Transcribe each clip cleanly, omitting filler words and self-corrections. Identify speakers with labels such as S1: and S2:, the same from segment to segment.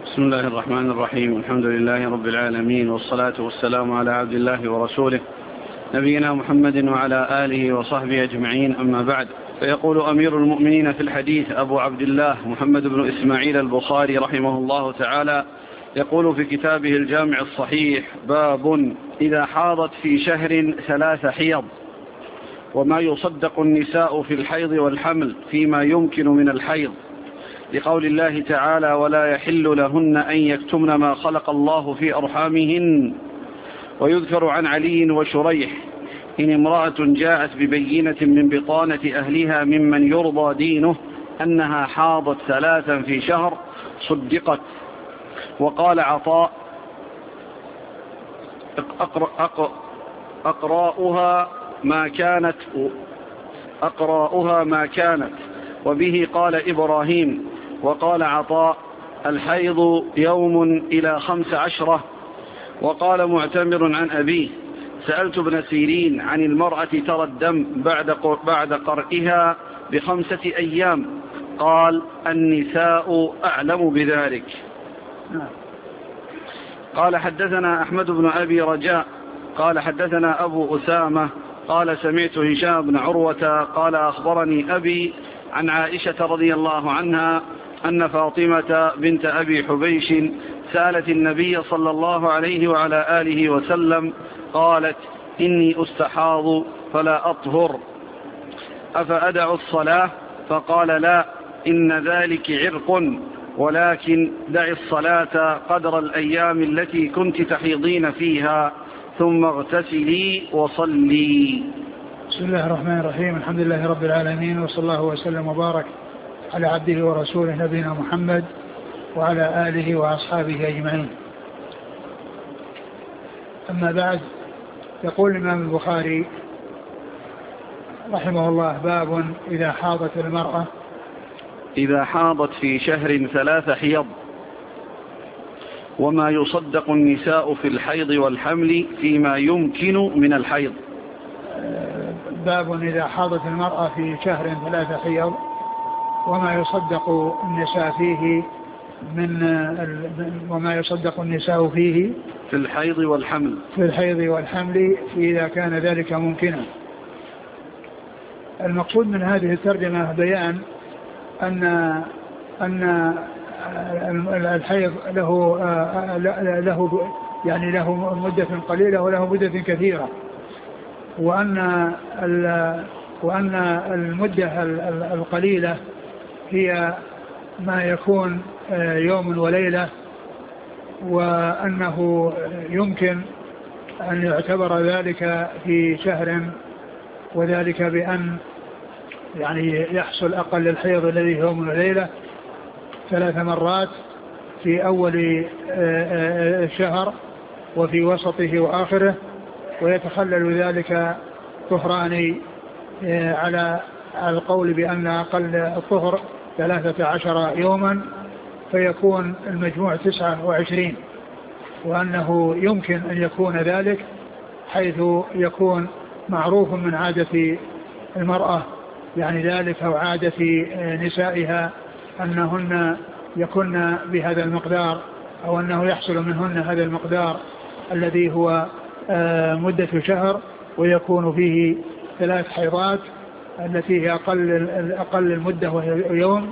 S1: بسم الله الرحمن الرحيم. الحمد لله رب العالمين، والصلاة والسلام على عبد الله ورسوله نبينا محمد وعلى آله وصحبه أجمعين، أما بعد. فيقول أمير المؤمنين في الحديث أبو عبد الله محمد بن إسماعيل البخاري رحمه الله تعالى، يقول في كتابه الجامع الصحيح: باب إذا حاضت في شهر 3 حيض، وما يصدق النساء في الحيض والحمل فيما يمكن من الحيض، لقول الله تعالى: ولا يحل لهن أن يكتمن ما خلق الله في أرحامهن. ويذكر عن علي وشريح: إن امرأة جاءت ببينة من بطانة أهلها ممن يرضى دينه أنها حاضت 3 في شهر صدقت. وقال عطاء: أقراؤها ما كانت. وبه قال إبراهيم. وقال عطاء: الحيض يوم إلى 15. وقال معتمر عن أبيه: سألت ابن سيرين عن المرأة ترى الدم بعد قرئها ب5 أيام، قال: النساء أعلم بذلك. قال: حدثنا أحمد بن أبي رجاء قال: حدثنا أبو أسامة قال: سمعت هشام بن عروة قال: أخبرني أبي عن عائشة رضي الله عنها أن فاطمة بنت أبي حبيش سألت النبي صلى الله عليه وعلى آله وسلم، قالت: إني أستحاض فلا أطهر، أفأدع الصلاة؟ فقال: لا، إن ذلك عرق، ولكن دع الصلاة قدر الأيام التي كنت تحيضين فيها، ثم اغتسلي وصلي.
S2: بسم الله الرحمن الرحيم. الحمد لله رب العالمين، وصلى الله وسلم وبارك على عبده ورسوله نبينا محمد وعلى آله وأصحابه أجمعين. أما بعد، يقول الإمام البخاري رحمه الله: باب إذا حاضت المرأة
S1: إذا حاضت في شهر 3 حيض، وما يصدق النساء في الحيض والحمل فيما يمكن من الحيض.
S2: باب إذا حاضت المرأة في شهر 3 حيض، وما يصدق النساء فيه وما يصدق النساء فيه
S1: في الحيض
S2: والحمل إذا كان ذلك ممكنا. المقصود من هذه الترجمة بيان أن الحيض له مدة قليلة وله مدة كثيرة، وأن المدة القليلة هي ما يكون يوم وليلة، وأنه يمكن أن يعتبر ذلك في شهر، وذلك بأن يحصل أقل الحيض الذي هو يوم وليلة 3 مرات في أول الشهر وفي وسطه وآخره، ويتخلل ذلك طهران على القول بأن أقل الطهر 13 يوما، فيكون المجموع 29، وأنه يمكن أن يكون ذلك حيث يكون معروف من عادة المرأة ذلك، أو عادة نسائها أنهن يكن بهذا المقدار، أو أنه يحصل منهن هذا المقدار الذي هو مدة شهر، ويكون فيه 3 حيضات التي هي أقل المدة وهي يوم،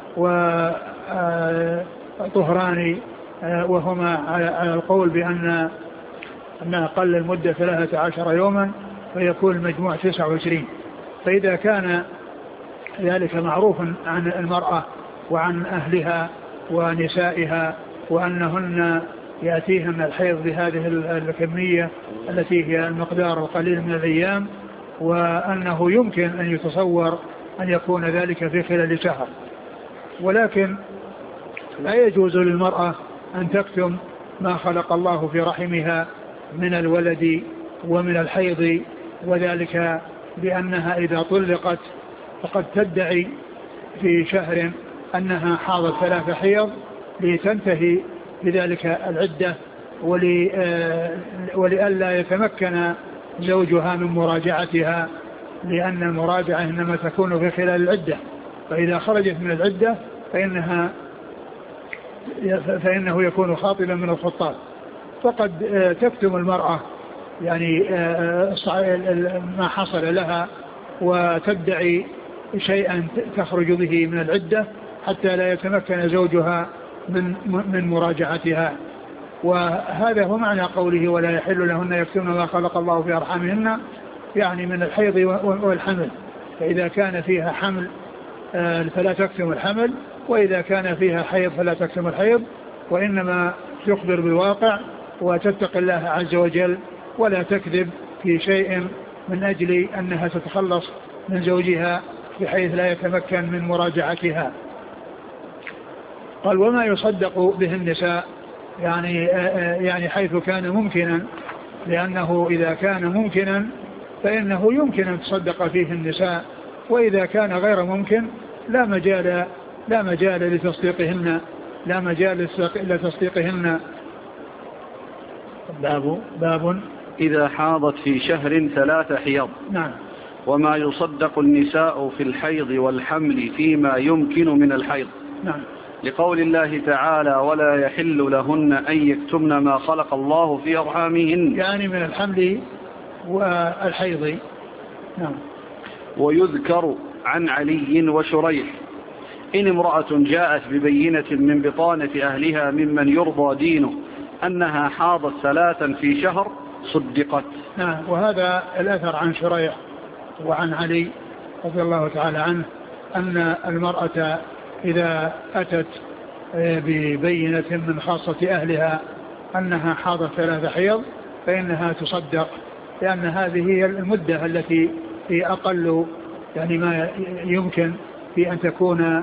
S2: وطهران وهما على القول بأن أقل المدة 13 يوما، فيكون المجموع 29. فإذا كان ذلك معروفا عن المرأة وعن أهلها ونسائها، وأنهن يأتيهن الحيض بهذه الكمية التي هي المقدار القليل من الأيام، وأنه يمكن أن يتصور أن يكون ذلك في خلال شهر، ولكن لا يجوز للمرأة أن تكتم ما خلق الله في رحمها من الولد ومن الحيض، وذلك بأنها إذا طلقت فقد تدعي في شهر أنها حاضت 3 حيض لتنتهي بذلك العدة، ولئلا يتمكن زوجها من مراجعتها، لأن المراجعة إنما تكون في خلال العدة، فإذا خرجت من العدة فإنها فإنه يكون خاطبا من الخطاب. فقد تكتم المرأة يعني ما حصل لها وتدعي شيئا تخرج به من العدة حتى لا يتمكن زوجها من مراجعتها. وهذا هو معنى قوله ولا يحل لهن يكتمن ما خلق الله في أرحامهن، يعني من الحيض والحمل. فإذا كان فيها حمل فلا تكتم الحمل، وإذا كان فيها حيض فلا تكتم الحيض، وإنما تخبر بالواقع وتتقي الله عز وجل ولا تكذب في شيء من أجل أنها تتخلص من زوجها بحيث لا يتمكن من مراجعتها. قال وما يصدق به النساء، يعني حيث كان ممكنا، لأنه إذا كان ممكنا فإنه يمكن أن تصدق فيه النساء، وإذا كان غير ممكن لا مجال لتصديقهن. باب
S1: إذا حاضت في شهر 3 حيض.
S2: نعم.
S1: وما يصدق النساء في الحيض والحمل فيما يمكن من الحيض.
S2: نعم.
S1: لقول الله تعالى ولا يحل لهن أن يكتمن ما خلق الله في أرحامهن،
S2: يعني من الحمل والحيض. نعم.
S1: ويذكر عن علي وشريح إن امرأة جاءت ببينة من بطانة أهلها ممن يرضى دينه أنها حاضت 3 في شهر صدقت.
S2: نعم. وهذا الأثر عن شريح وعن علي رضي الله تعالى عنه أن المرأة إذا أتت ببينة من خاصة أهلها أنها حاضت 3 حيض فإنها تصدق، لأن هذه هي المدة التي في أقل يعني ما يمكن في أن تكون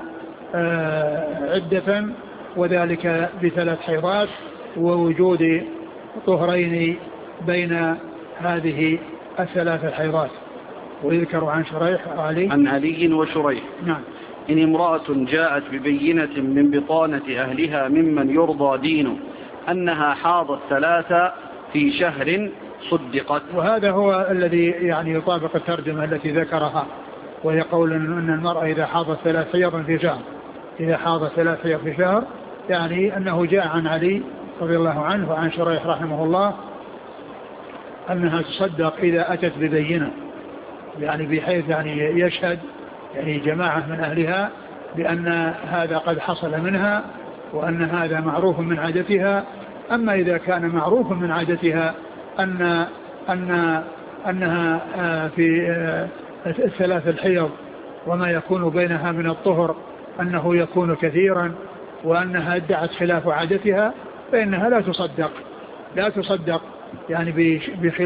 S2: عدة، وذلك ب3 حيضات ووجود طهرين بين هذه ال3 حيضات. ويذكر عن شريح
S1: عن علي وشريح.
S2: نعم.
S1: إن امرأة جاءت ببينة من بطانة أهلها ممن يرضى دينه أنها حاضت 3 في شهر صدقت.
S2: وهذا هو الذي يعني يطابق الترجمة التي ذكرها، وهي قول أن المرأة إذا حاضت 3 حيض في شهر، إذا حاضت 3 حيض في شهر، يعني أنه جاء عن علي رضي الله عنه وعن شريح رحمه الله أنها تصدق إذا أتت ببينة، يعني بحيث يعني يشهد يعني جماعة من أهلها بأن هذا قد حصل منها وأن هذا معروف من عادتها. أما إذا كان معروف من عادتها أنها في 3 الحيض وما يكون بينها من الطهر أنه يكون كثيرا وأنها ادعت خلاف عادتها فإنها لا تصدق يعني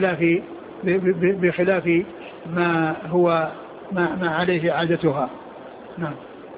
S2: بخلاف ما هو ما عليه عادتها. نعم.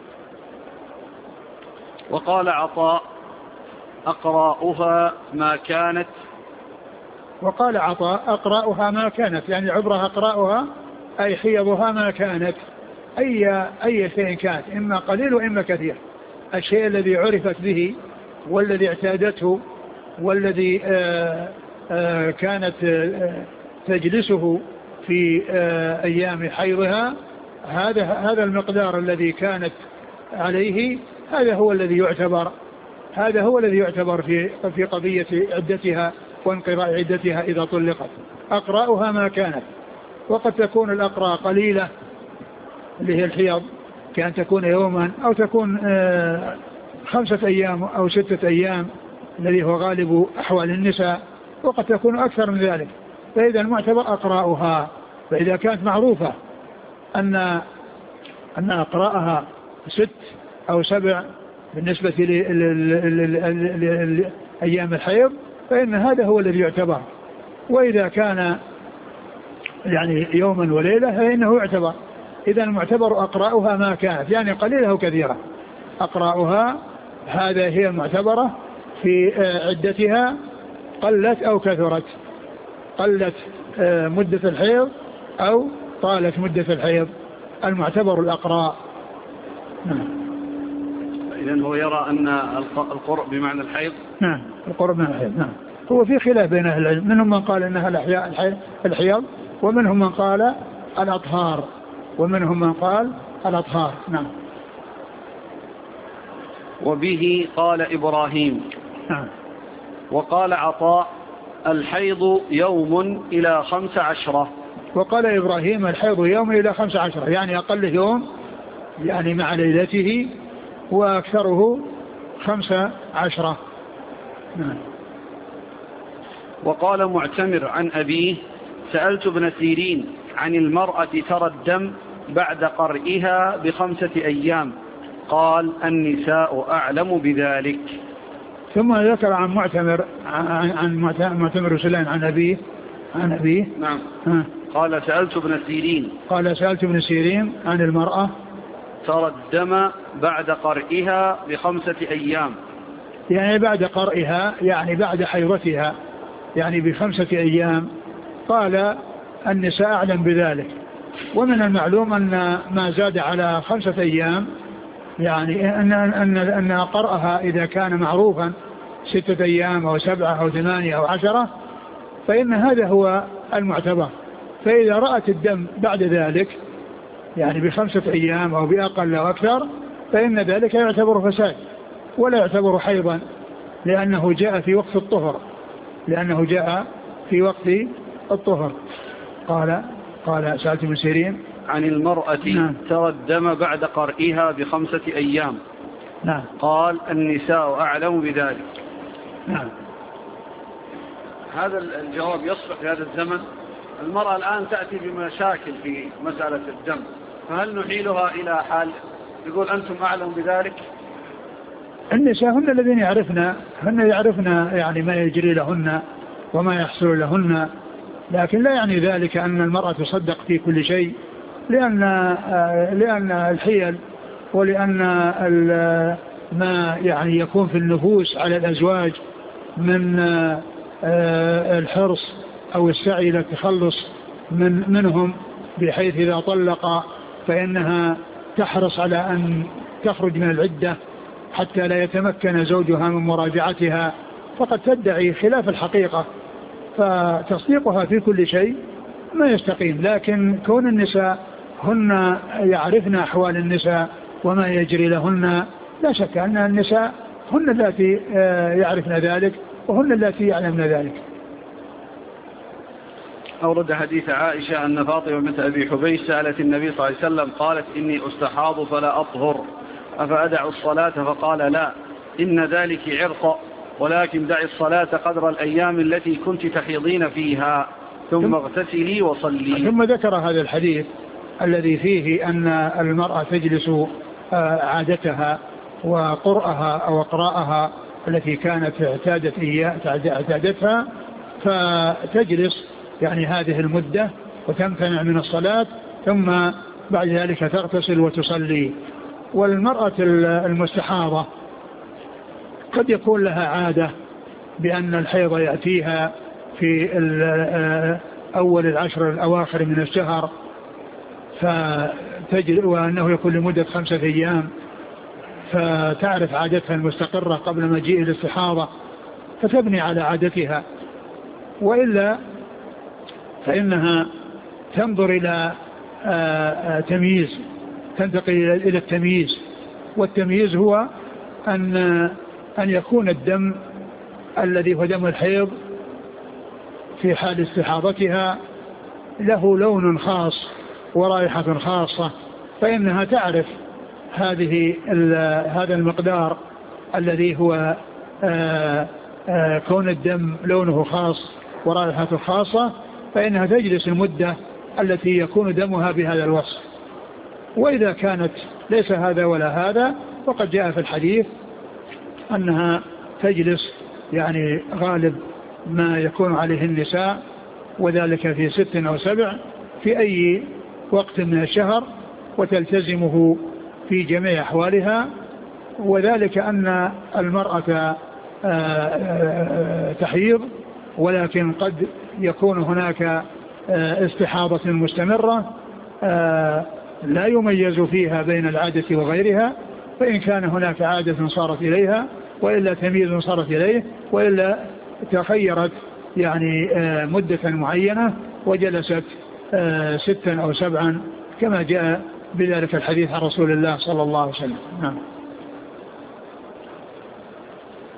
S1: وقال عطاء أقرأها ما كانت.
S2: وقال عطاء أقرأها ما كانت، يعني عبرها أقرأها أي حيضها ما كانت، أي شيء كانت، إما قليل وإما كثير. الشيء الذي عرفت به والذي اعتادته والذي كانت تجلسه في أيام حيضها، هذا المقدار الذي كانت عليه، هذا هو الذي يعتبر في قضية عدتها وانقضاء عدتها إذا طلقت. أقرأها ما كانت. وقد تكون الأقراء قليلة اللي هي الحيض، كأن تكون يوما أو تكون 5 أيام أو 6 أيام الذي هو غالب أحوال النساء، وقد تكون أكثر من ذلك. فإذا المعتبر أقرأها. فإذا كانت معروفة أن أقرأها 6 أو 7 بالنسبة لأيام الحيض فإن هذا هو الذي يعتبر. وإذا كان يعني يوما وليلة فإنه يعتبر. إذا المعتبر أقرأها ما كانت، يعني قليلة وكثيرة. أقرأها هذا هي المعتبرة في عدتها، قلت أو كثرت، قلت مدة الحيض أو طالت مدة الحيض، المعتبر الأقراء. نعم.
S1: إذن هو يرى أن القرء بمعنى الحيض.
S2: نعم، القرء بمعنى الحيض. نعم. هو في خلاف بين أهل العلم، منهم من قال إنها الحيض، ومنهم من قال الأطهار، ومنهم من قال الأطهار. نعم.
S1: وبه قال إبراهيم. وقال عطاء الحيض يوم إلى 15.
S2: وقال إبراهيم الحيض يوم إلى 15، يعني أقل يوم يعني مع ليلته، وأكثره 15.
S1: وقال معتمر عن أبيه سألت ابن سيرين عن المرأة ترى الدم بعد قرئها ب5 أيام، قال النساء أعلم بذلك.
S2: ثم ذكر عن معتمر سليم عن أبيه
S1: نعم. قال سألت ابن سيرين
S2: عن المرأة
S1: ترى الدم بعد قرئها ب5 أيام،
S2: يعني بعد قرئها يعني بعد حيضتها يعني ب5 أيام، قال النساء أعلم بذلك. ومن المعلوم أن ما زاد على 5 أيام يعني أن قرأها إذا كان معروفا 6 أيام أو 7 أو 8 أو 10 فإن هذا هو المعتبر. فإذا رأت الدم بعد ذلك يعني ب5 أيام أو بأقل أو أكثر فإن ذلك يعتبر فساد ولا يعتبر حيضا، لأنه جاء في وقت الطهر. قال سألت ابن سيرين
S1: عن المرأة ترى الدم بعد قرئها ب5 أيام، قال النساء أعلم بذلك. هذا الجواب يصلح في هذا الزمن. المرأة الآن تأتي بمشاكل في مسألة الدم، فهل نحيلها إلى حال يقول أنتم أعلم بذلك؟
S2: النساء هن الذين يعرفن يعني ما يجري لهن وما يحصل لهن، لكن لا يعني ذلك أن المرأة تصدق في كل شيء، لأن الحيل ولأن ما يعني يكون في النفوس على الأزواج من الحرص أو السعي للتخلص منهم، بحيث إذا طلق فإنها تحرص على أن تخرج من العدة حتى لا يتمكن زوجها من مراجعتها، فقد تدعي خلاف الحقيقة، فتصديقها في كل شيء ما يستقيم. لكن كون النساء هن يعرفن أحوال النساء وما يجري لهن، لا شك أن النساء هن التي يعرفن ذلك وهن التي يعلمن ذلك.
S1: أورد حديث عائشة أن فاطمة بنت أبي حبيش سألت النبي صلى الله عليه وسلم قالت إني أستحاض فلا أطهر أفأدع الصلاة؟ فقال لا، إن ذلك عرق، ولكن دعي الصلاة قدر الأيام التي كنت تحيضين فيها ثم اغتسلي وصلي.
S2: ثم ذكر هذا الحديث الذي فيه أن المرأة تجلس عادتها وقرأها أو قراءها التي كانت اعتادتها، فتجلس يعني هذه المدة وتمتنع من الصلاة، ثم بعد ذلك تغتسل وتصلي. والمرأة المستحاضة قد يكون لها عادة بأن الحيض يأتيها في أول 10 الأواخر من الشهر، وأنه يكون لمدة 5 أيام، فتعرف عادتها المستقرة قبل مجيء الاستحاضة فتبني على عادتها، وإلا فإنها تنظر إلى تمييز، تنتقل إلى التمييز. والتمييز هو أن يكون الدم الذي هو دم الحيض في حال استحاضتها له لون خاص ورائحة خاصة، فإنها تعرف هذا المقدار الذي هو كون الدم لونه خاص ورائحة خاصة، فإنها تجلس المدة التي يكون دمها بهذا الوصف. وإذا كانت ليس هذا ولا هذا فقد جاء في الحديث أنها تجلس يعني غالب ما يكون عليه النساء، وذلك في 6 أو 7 في أي وقت من الشهر، وتلتزمه في جميع أحوالها. وذلك أن المرأة تحيض، ولكن قد يكون هناك استحاضة مستمرة لا يميز فيها بين العادة وغيرها، فإن كان هناك عادة صارت إليها وإلا تمييز صارت إليه، وإلا تخيرت يعني مدة معينة وجلست 6 أو 7 كما جاء بذلك الحديث عن رسول الله صلى الله عليه وسلم. نعم.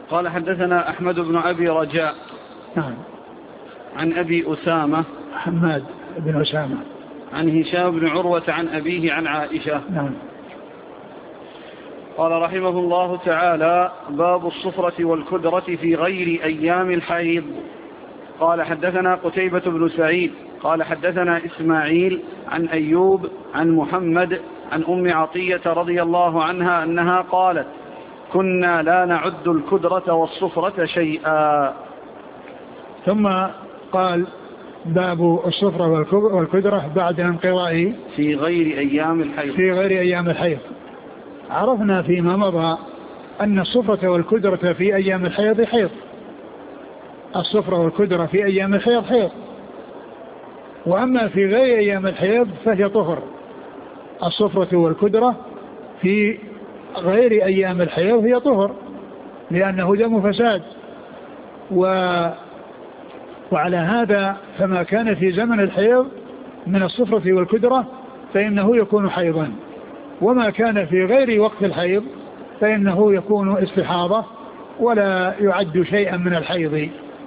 S1: قال حدثنا أحمد بن أبي رجاء
S2: نعم.
S1: عن أبي أسامة
S2: حماد بن أسامة
S1: عن هشام بن عروة عن أبيه عن عائشة.
S2: نعم.
S1: قال رحمه الله تعالى: باب الصفرة والكدرة في غير أيام الحيض. قال حدثنا قتيبة بن سعيد قال حدثنا إسماعيل عن أيوب عن محمد عن أم عطية رضي الله عنها أنها قالت: كنا لا نعد الكدرة والصفرة شيئا.
S2: ثم قال: باب الصفرة والكدرة بعد انقضاء
S1: في غير أيام الحيض.
S2: في غير أيام الحيض. عرفنا فيما مضى أن الصفرة والكدرة في أيام الحيض حيض. الصفرة والكدرة في أيام الحيض حيض، وأما في غير أيام الحيض فهي طهر. الصفرة والكدرة في غير أيام الحيض هي طهر، لأنه دم فساد. وعلى هذا فما كان في زمن الحيض من الصفرة والكدرة فإنه يكون حيضا، وما كان في غير وقت الحيض فإنه يكون استحاضة ولا يعد شيئا من الحيض،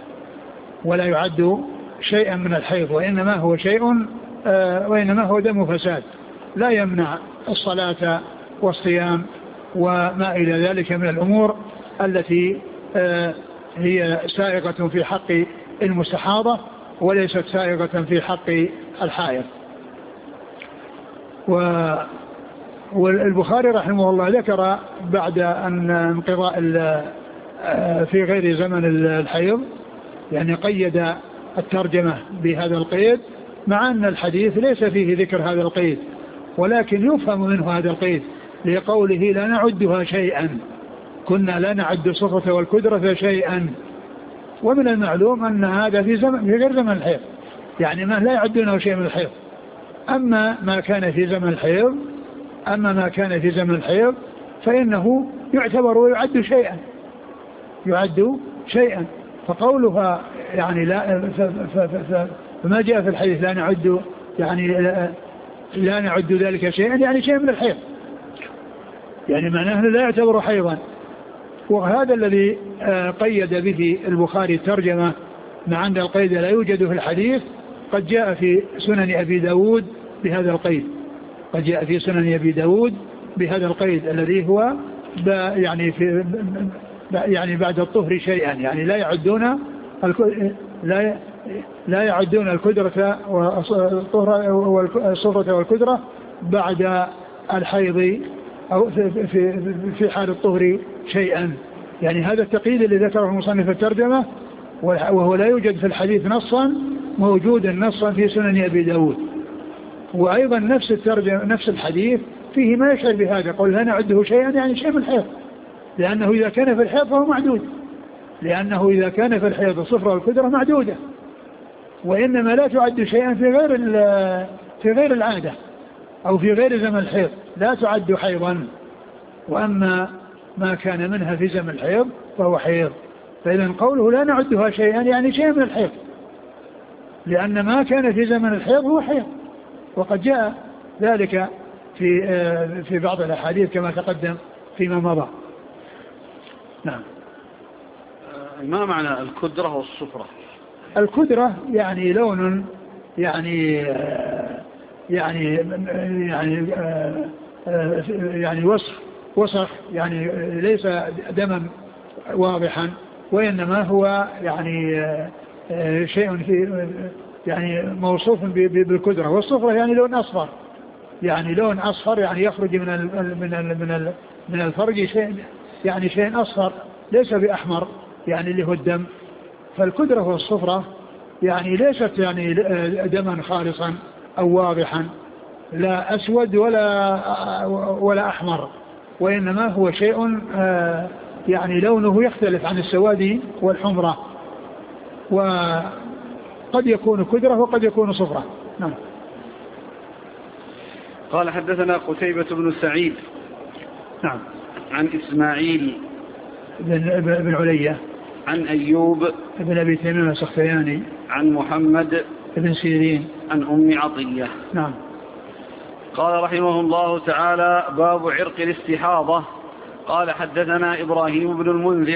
S2: وإنما هو دم فساد لا يمنع الصلاة والصيام وما إلى ذلك من الأمور التي هي سائغة في حق المستحاضة وليست سائغة في حق الحائض. والبخاري رحمه الله ذكر بعد أن انقضاء في غير زمن الحيض، يعني قيد الترجمة بهذا القيد، مع أن الحديث ليس فيه ذكر هذا القيد، ولكن يفهم منه هذا القيد لقوله لا نعدها شيئا، كنا لا نعد الصفرة والكدرة شيئا. ومن المعلوم أن هذا في غير زمن الحيض، يعني ما لا يعدونه شيء من الحيض. أما ما كان في زمن الحيض فإنه يعتبر ويعد شيئا. فقولها يعني لا، فما جاء في الحديث لا نعد، يعني لا نعد ذلك شيئا، يعني شيء من الحيض، يعني معناه لا يعتبر حيضا. وهذا الذي قيد به البخاري الترجمة، مع أن القيد لا يوجد في الحديث. قد جاء في سنن أبي داود بهذا القيد، الذي هو يعني بعد الطهر شيئا، يعني لا يعدون الكدرة والصفرة والكدرة بعد الحيض أو في حال الطهر شيئا. يعني هذا التقييد اللي ذكره مصنف الترجمة، وهو لا يوجد في الحديث نصا، موجود نصا في سنن أبي داود. وأيضا نفس الحديث فيه ما يشعر بهذا، قول لا نعده شيئا، يعني شيء من الحيض، لأنه إذا كان في الحيض فهو معدود، لأنه إذا كان في الحيض الصفرة والكدرة معدودة، وإنما لا تعد شيئا في غير العادة أو في غير زمن الحيض لا تعد حيضا. وأما ما كان منها في زمن الحيض فهو حيض. فإذا قوله لا نعدها شيئا يعني شيء من الحيض، لأن ما كان في زمن الحيض هو حيض، وقد جاء ذلك في بعض الأحاديث كما تقدم فيما مضى. نعم.
S1: ما معنى الكدرة والصفرة؟
S2: الكدرة يعني لون، يعني وصف، يعني ليس دما واضحا، وإنما هو يعني شيء يعني موصوف بالكدرة. والصفرة يعني لون أصفر، يعني يخرج من الفرج شيء أصفر ليس بأحمر، يعني اللي هو الدم. فالكدرة والصفرة يعني ليست يعني دما خالصا أو واضحا، لا أسود ولا أحمر، وإنما هو شيء يعني لونه يختلف عن السواد والحمرة، وقد يكون كدرة وقد يكون صفرة. نعم.
S1: قال حدثنا قتيبة بن سعيد.
S2: نعم.
S1: عن إسماعيل
S2: بن علية.
S1: عن أيوب
S2: بن أبي تميم السختياني.
S1: عن محمد
S2: بن سيرين.
S1: عن أم عطية.
S2: نعم.
S1: قال رحمه الله تعالى: باب عرق الاستحاضة. قال حدثنا إبراهيم بن المنذر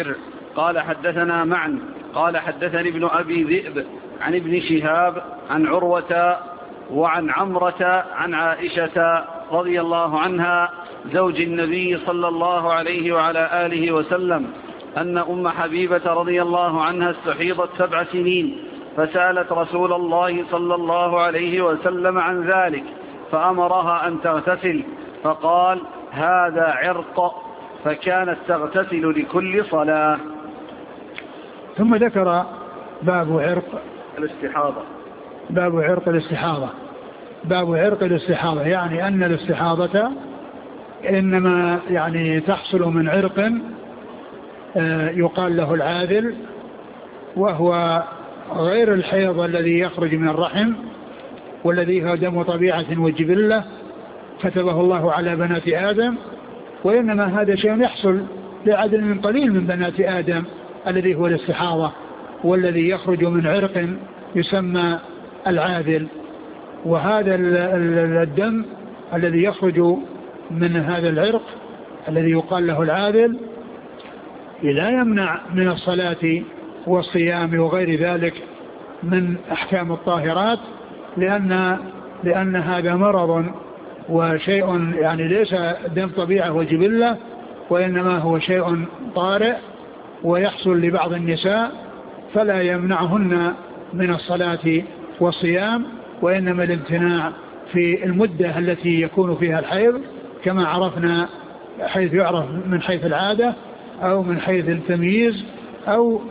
S1: قال حدثنا معا قال حدثني ابن أبي ذئب عن ابن شهاب عن عروة وعن عمرة عن عائشة رضي الله عنها زوج النبي صلى الله عليه وعلى آله وسلم أن أم حبيبة رضي الله عنها استحيضت 7 سنين فسألت رسول الله صلى الله عليه وسلم عن ذلك فأمرها أن تغتسل فقال هذا عرق فكانت تغتسل لكل صلاة.
S2: ثم ذكر باب عرق
S1: الاستحاضة.
S2: باب عرق الاستحاضة. باب عرق الاستحاضة يعني أن الاستحاضة إنما يعني تحصل من عرق يقال له العاذل، وهو غير الحيض الذي يخرج من الرحم والذي هو دم طبيعة وجبلة كتبه الله على بنات آدم، وإنما هذا شيء يحصل لعدد من قليل من بنات آدم الذي هو الاستحاضة والذي يخرج من عرق يسمى العاذل. وهذا الدم الذي يخرج من هذا العرق الذي يقال له العاذل لا يمنع من الصلاة والصيام وغير ذلك من أحكام الطاهرات، لأن هذا مرض وشيء يعني ليس دم طبيعة وجبلة، وإنما هو شيء طارئ ويحصل لبعض النساء فلا يمنعهن من الصلاة والصيام، وإنما الامتناع في المدة التي يكون فيها الحيض كما عرفنا، حيث يعرف من حيث العادة أو من حيث التمييز أو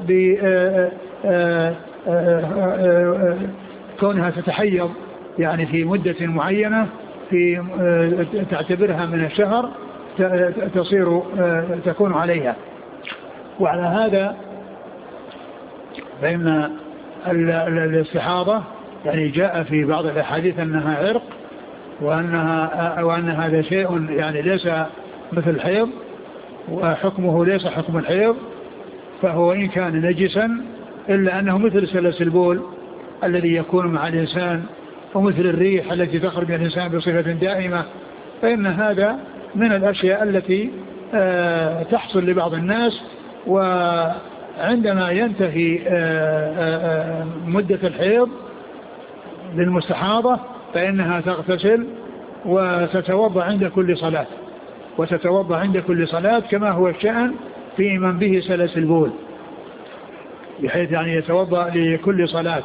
S2: كونها تتحيض يعني في مدة معينة في تعتبرها من الشهر تكون عليها. وعلى هذا فإن الاستحاضة يعني جاء في بعض الأحاديث أنها عرق وأن هذا شيء يعني ليس مثل الحيض وحكمه ليس حكم الحيض، فهو إن كان نجسا إلا أنه مثل سلس البول الذي يكون مع الإنسان ومثل الريح التي تخرج من الإنسان بصفة دائمة، فإن هذا من الأشياء التي تحصل لبعض الناس، وعندما ينتهي مدة الحيض للمستحاضة فإنها تغتسل وتتوضأ عند كل صلاة كما هو الشأن في من به سلس البول، بحيث يعني يتوضأ لكل صلاة،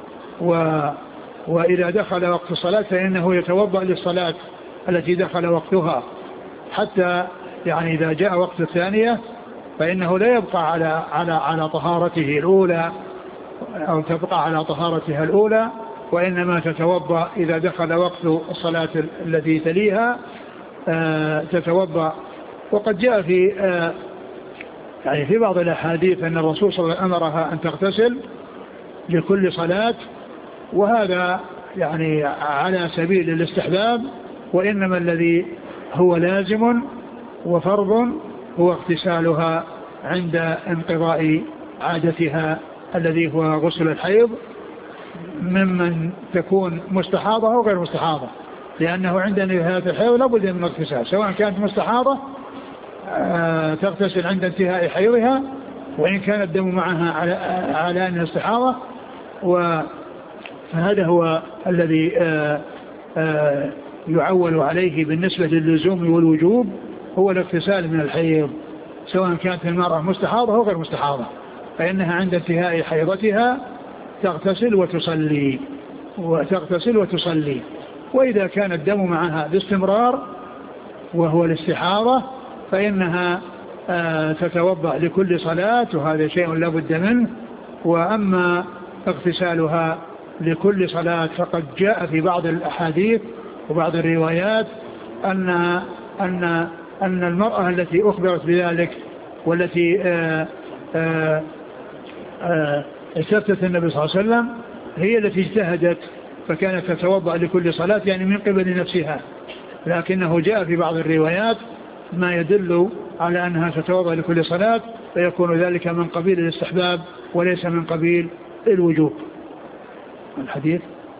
S2: وإذا دخل وقت الصلاة فإنه يتوضأ للصلاة التي دخل وقتها، حتى يعني إذا جاء وقت الثانية فإنه لا يبقى على طهارته الأولى أو تبقى على طهارتها الأولى، وإنما تتوضأ إذا دخل وقت الصلاة التي تليها تتوضأ. وقد جاء في بعض الأحاديث أن الرسول صلى الله عليه وسلم أمرها أن تغتسل لكل صلاة، وهذا يعني على سبيل الاستحباب، وإنما الذي هو لازم وفرض هو اغتسالها عند انقضاء عادتها الذي هو غسل الحيض، ممن تكون مستحاضة أو غير مستحاضة، لأنه عند نهاية الحيض لابد من اغتسال، سواء كانت مستحاضة تغتسل عند انتهاء حيضها، وإن كان الدم معها على أنها استحاضة. فهذا هو الذي يعول عليه بالنسبة للزوم والوجوب، هو الاغتسال من الحيض، سواء كانت المرأة مستحاضة أو غير مستحاضة، فإنها عند انتهاء حيضتها تغتسل وتصلي. وإذا كان الدم معها باستمرار وهو الاستحاضة فإنها تتوضأ لكل صلاة، وهذا شيء لا بد منه. وأما اغتسالها لكل صلاة فقد جاء في بعض الأحاديث وبعض الروايات أن المرأة التي أخبرت بذلك والتي استفتت النبي صلى الله عليه وسلم هي التي اجتهدت فكانت تتوضأ لكل صلاة، يعني من قبل نفسها، لكنه جاء في بعض الروايات ما يدل على أنها تتوضأ لكل صلاة، فيكون ذلك من قبيل الاستحباب وليس من قبيل الوجوب. الحديث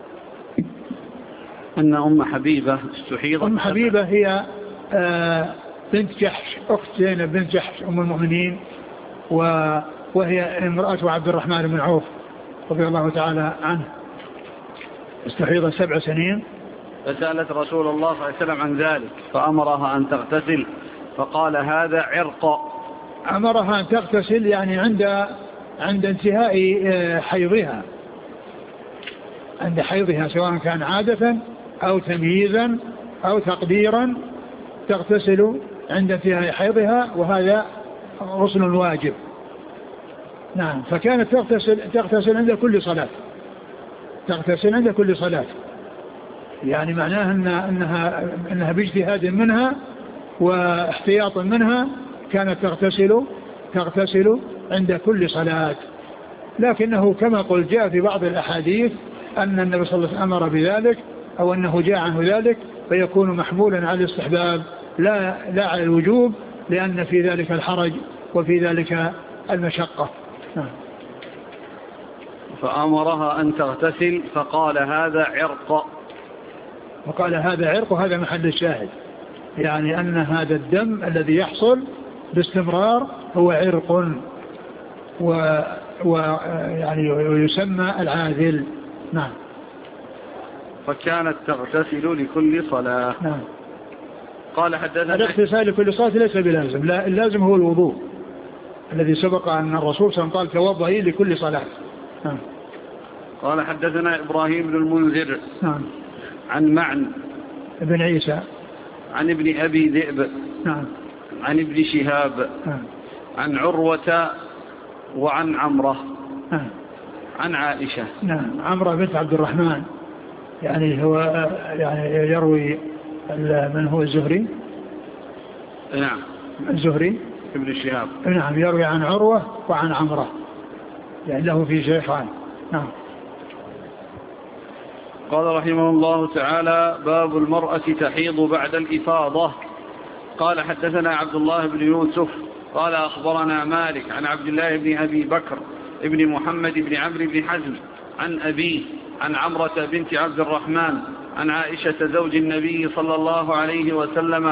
S1: أن أم حبيبة استحيضت.
S2: أم حبيبة هي بنت جحش، أخت زينب بنت جحش أم المؤمنين وهي امرأة عبد الرحمن بن عوف رضي الله تعالى عنه، استحيض 7 سنين.
S1: فسألت رسول الله صلى الله عليه وسلم عن ذلك فأمرها أن تغتسل فقال هذا عرق.
S2: أمرها أن تغتسل يعني عند انتهاء حيضها، عند حيضها سواء كان عادة أو تمييزا أو تقديرا، تغتسل عند انتهاء حيضها، وهذا غسل واجب. نعم. فكانت تغتسل عند كل صلاة، تغتسل عند كل صلاة، يعني معناها أنها باجتهاد منها واحتياط منها كانت تغتسل عند كل صلاة. لكنه كما قلت جاء في بعض الأحاديث أن النبي صلى الله عليه وسلم أمر بذلك أو أنه جاء عنه ذلك، فيكون محمولا على الاستحباب لا على الوجوب، لأن في ذلك الحرج وفي ذلك المشقة.
S1: فأمرها أن تغتسل فقال هذا عرق.
S2: وقال هذا عرق، وهذا محل الشاهد، يعني أن هذا الدم الذي يحصل باستمرار هو عرق يعني ويسمى العاذل. نعم.
S1: فكانت تغتسل لكل صلاة.
S2: نعم.
S1: قال حدثنا
S2: الاغتسال لكل صلاة ليس بلازم، لا، اللازم هو الوضوء الذي سبق أن الرسول صلى الله عليه وسلم قال توضئي لكل صلاة. نعم.
S1: قال حدثنا إبراهيم بن المنذر.
S2: نعم.
S1: عن معن
S2: ابن عيسى
S1: عن ابن أبي ذئب.
S2: نعم.
S1: عن ابن شهاب.
S2: نعم.
S1: عن عروة وعن عمرة.
S2: نعم.
S1: عن عائشة.
S2: نعم. عمرة بنت عبد الرحمن، يعني هو يعني يروي من هو الزهري.
S1: نعم.
S2: الزهري
S1: ابن شهاب.
S2: نعم. يروي عن عروة وعن عمرة، يعني له في شيخان. نعم.
S1: قال رحمه الله تعالى باب المرأة تحيض بعد الإفاضة. قال حدثنا عبد الله بن يوسف قال أخبرنا مالك عن عبد الله بن أبي بكر ابن محمد بن عمرو بن حزم عن أبيه عن عمرة بنت عبد الرحمن عن عائشة زوج النبي صلى الله عليه وسلم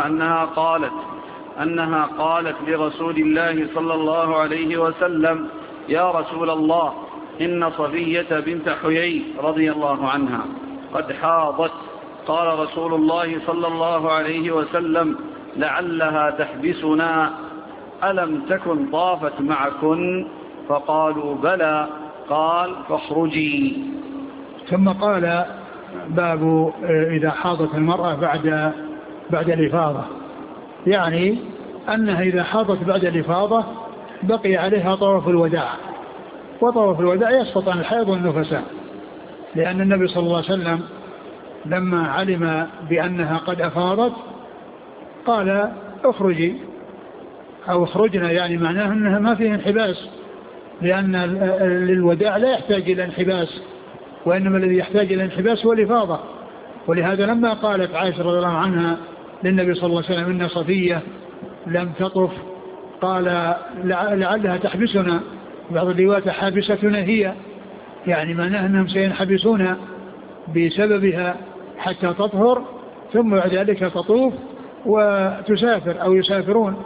S1: أنها قالت لرسول الله صلى الله عليه وسلم يا رسول الله إن صفية بنت حيي رضي الله عنها قد حاضت. قال رسول الله صلى الله عليه وسلم لعلها تحبسنا، ألم تكن طافت معكن؟ فقالوا بلى. قال فاخرجي.
S2: ثم قال باب إذا حاضت المرأة بعد الإفاضة، يعني أنها إذا حاضت بعد الإفاضة بقي عليها طواف الوداع، وطواف الوداع يسقط عن الحيض والنفساء، لأن النبي صلى الله عليه وسلم لما علم بأنها قد أفاضت قال اخرجي أو اخرجنا، يعني معناه أنها ما فيه انحباس، لأن الوداع لا يحتاج إلى انحباس، وإنما الذي يحتاج إلى انحباس هو الإفاضة. ولهذا لما قالت عائشة رضي الله عنها للنبي صلى الله عليه وسلم إن صفية لم تطف، قال لعلها تحبسنا، بعض الروايات حابستنا هي، يعني معناه أنهم سينحبسون بسببها حتى تطهر، ثم بعد ذلك تطوف وتسافر أو يسافرون.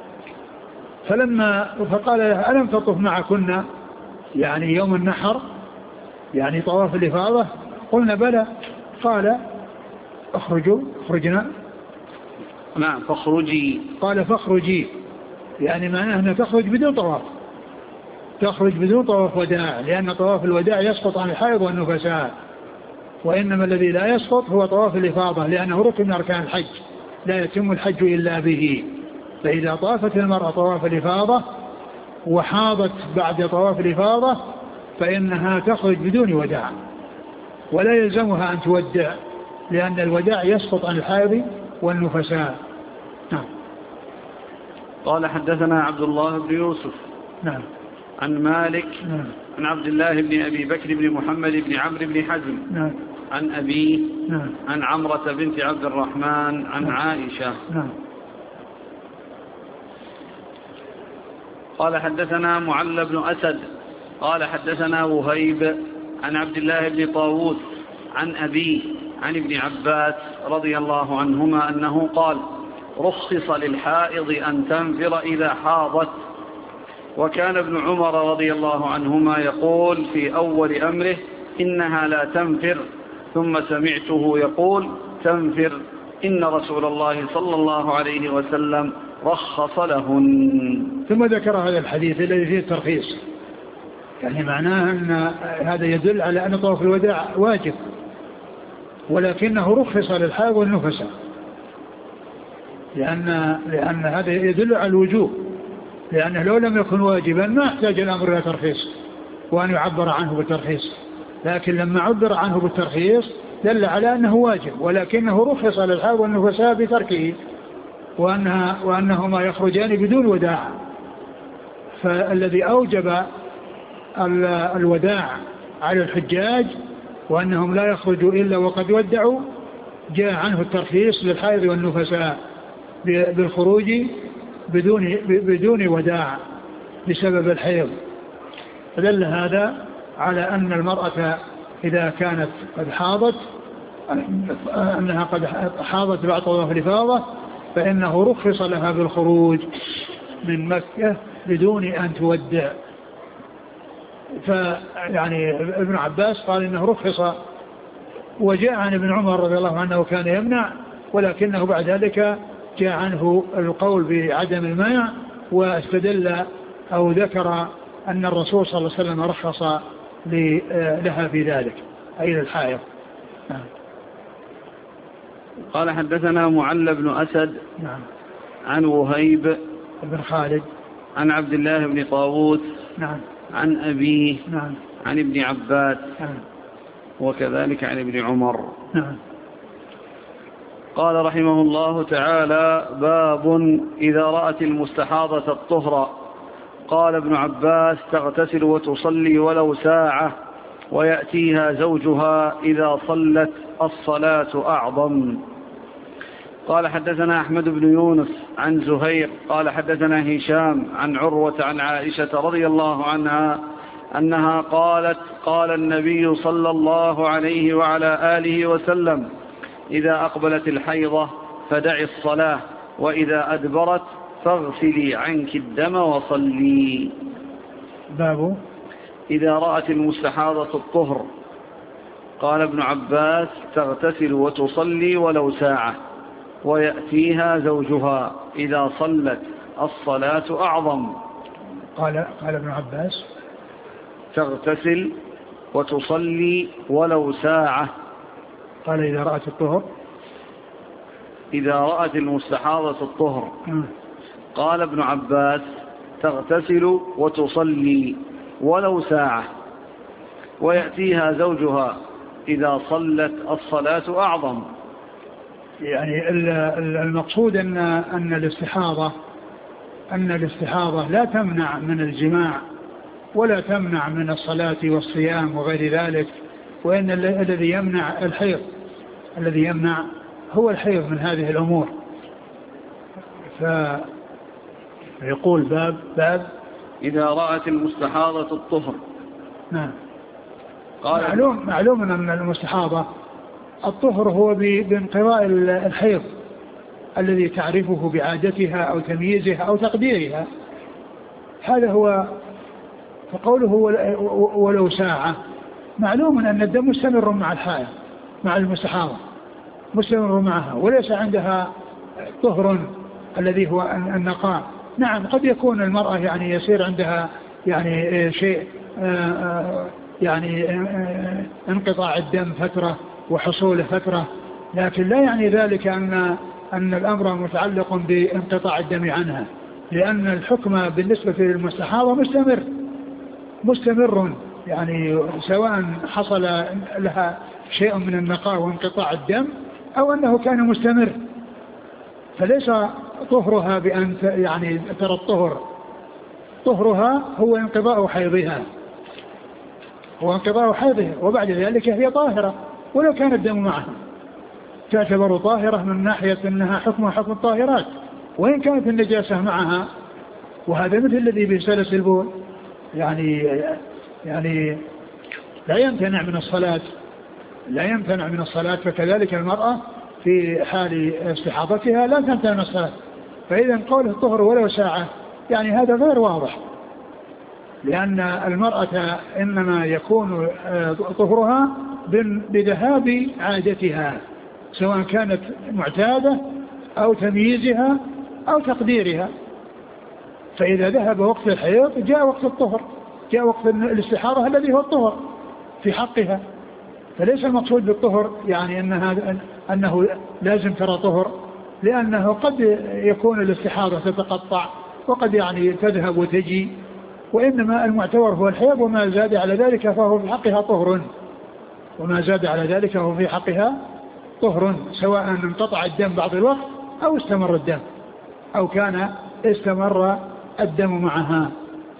S2: فقال ألم تطف معكن، يعني يوم النحر، يعني طواف الإفاضة؟ قلنا بلى. قال اخرجنا.
S1: نعم. فاخرجي.
S2: قال فاخرجي، يعني معناه أنها تخرج بدون طواف، تخرج بدون طواف وداع، لأن طواف الوداع يسقط عن الحائض والنفساء، وإنما الذي لا يسقط هو طواف الإفاضة، لأنه ركن من أركان الحج، لا يتم الحج إلا به. فإذا طافت المرأة طواف الإفاضة وحاضت بعد طواف الإفاضة فإنها تخرج بدون وداع، ولا يلزمها أن تودع، لأن الوداع يسقط عن الحائض والنفساء. نعم.
S1: قال حدثنا عبد الله بن يوسف.
S2: نعم.
S1: عن مالك.
S2: نعم.
S1: عن عبد الله بن أبي بكر بن محمد بن عمرو بن حزم.
S2: نعم.
S1: عن أبيه.
S2: نعم.
S1: عن عمرة بنت عبد الرحمن عن
S2: نعم.
S1: عائشة.
S2: نعم.
S1: قال حدثنا معل بن أسد قال حدثنا وهيب عن عبد الله بن طاووس عن أبيه عن ابن عباس رضي الله عنهما أنه قال رخص للحائض أن تنفر إذا حاضت، وكان ابن عمر رضي الله عنهما يقول في أول أمره إنها لا تنفر، ثم سمعته يقول تنفر، إن رسول الله صلى الله عليه وسلم رخص لهن.
S2: ثم ذكر هذا الحديث الذي فيه الترخيص، يعني معناه أن هذا يدل على أن طواف الوداع واجب، ولكنه رخص للحائض والنفساء، لأن هذا يدل على الوجوب، لأنه لو لم يكن واجبا ما احتاج الأمر إلى ترخيص وأن يعبر عنه بالترخيص، لكن لما عبر عنه بالترخيص دل على أنه واجب، ولكنه رخص للحائض والنفساء بتركه، وأنهما يخرجان بدون وداع. فالذي أوجب الوداع على الحجاج وأنهم لا يخرجوا إلا وقد ودعوا جاء عنه الترخيص للحائض والنفساء بالخروج بدون وداع بسبب الحيض. فدل هذا على أن المرأة إذا كانت قد حاضت أنها قد حاضت بعد طواف الإفاضة فإنه رخص لها بالخروج من مكة بدون أن تودع. فيعني ابن عباس قال إنه رخص، وجاء عن ابن عمر رضي الله عنه كان يمنع، ولكنه بعد ذلك جاء عنه القول بعدم المنع، واستدل أو ذكر أن الرسول صلى الله عليه وسلم رخص لها في ذلك أي للحائض.
S1: قال حدثنا معل بن أسد عن وهيب
S2: بن خالد
S1: عن عبد الله بن طاووس عن أبيه عن ابن عباس وكذلك عن ابن عمر. قال رحمه الله تعالى: باب إذا رأت المستحاضة الطهر. قال ابن عباس: تغتسل وتصلي ولو ساعة، ويأتيها زوجها إذا صلت الصلاة أعظم. قال حدثنا أحمد بن يونس عن زهير قال حدثنا هشام عن عروة عن عائشة رضي الله عنها أنها قالت: قال النبي صلى الله عليه وعلى آله وسلم: إذا أقبلت الحيضة فدعي الصلاة، وإذا أدبرت فاغسلي عنك الدم وصلي.
S2: باب
S1: إذا رأت المستحاضة الطهر. قال ابن عباس: تغتسل وتصلي ولو ساعة، ويأتيها زوجها إذا صلت الصلاة أعظم.
S2: قال ابن عباس:
S1: تغتسل وتصلي ولو ساعة.
S2: قال إذا رأت الطهر،
S1: إذا رأت المستحاضة الطهر. قال ابن عباس: تغتسل وتصلي ولو ساعة، ويأتيها زوجها إذا صلت الصلاة أعظم.
S2: يعني المقصود أن الاستحاضة لا تمنع من الجماع ولا تمنع من الصلاة والصيام وغير ذلك، وإن الذي يمنع الحيض، الذي يمنع هو الحيض من هذه الأمور. فيقول باب
S1: إذا رأت المستحاضة الطهر.
S2: نعم. معلوم أن المستحاضة الطهر هو بانقضاء الحيض الذي تعرفه بعادتها أو تمييزها أو تقديرها، هذا هو. فقوله ولو ساعة معلوم أن الدم مستمر مع الحائض، مع المستحاضة مستمر معها، وليس عندها طهر الذي هو النقاء. نعم قد يكون المرأة يعني يصير عندها يعني شيء يعني انقطاع الدم فترة وحصوله فترة، لكن لا يعني ذلك أن الأمر متعلق بانقطاع الدم عنها، لأن الحكم بالنسبة للمستحاضة مستمر، يعني سواء حصل لها شيء من النقاء وانقطاع الدم أو أنه كان مستمر. فليس طهرها بأن يعني ترى طهرها هو انقضاء حيضها، وبعد ذلك هي طاهرة ولو كان الدم معها، تعتبر طاهرة من ناحية أنها حكم الطاهرات وإن كانت النجاسة معها. وهذا مثل الذي بسلس البول، يعني لا يمتنع من الصلاة، فكذلك المرأة في حال استحاضتها لا تمتنع من الصلاة. فإذا قوله الطهر ولو ساعة يعني هذا غير واضح، لأن المرأة إنما يكون طهرها بذهاب عادتها، سواء كانت معتادة أو تمييزها أو تقديرها. فإذا ذهب وقت الحيض جاء وقت الطهر، جاء وقت الاستحارة الذي هو الطهر في حقها. فليس المقصود بالطهر يعني أنه لازم ترى طهر، لأنه قد يكون الاستحارة تتقطع وقد يعني تذهب وتجي، وإنما المعتبر هو الحيض، وما زاد على ذلك فهو في حقها طهر، وما زاد على ذلك فهو في حقها طهر، سواء انقطع الدم بعض الوقت أو استمر الدم أو كان استمر الدم معها.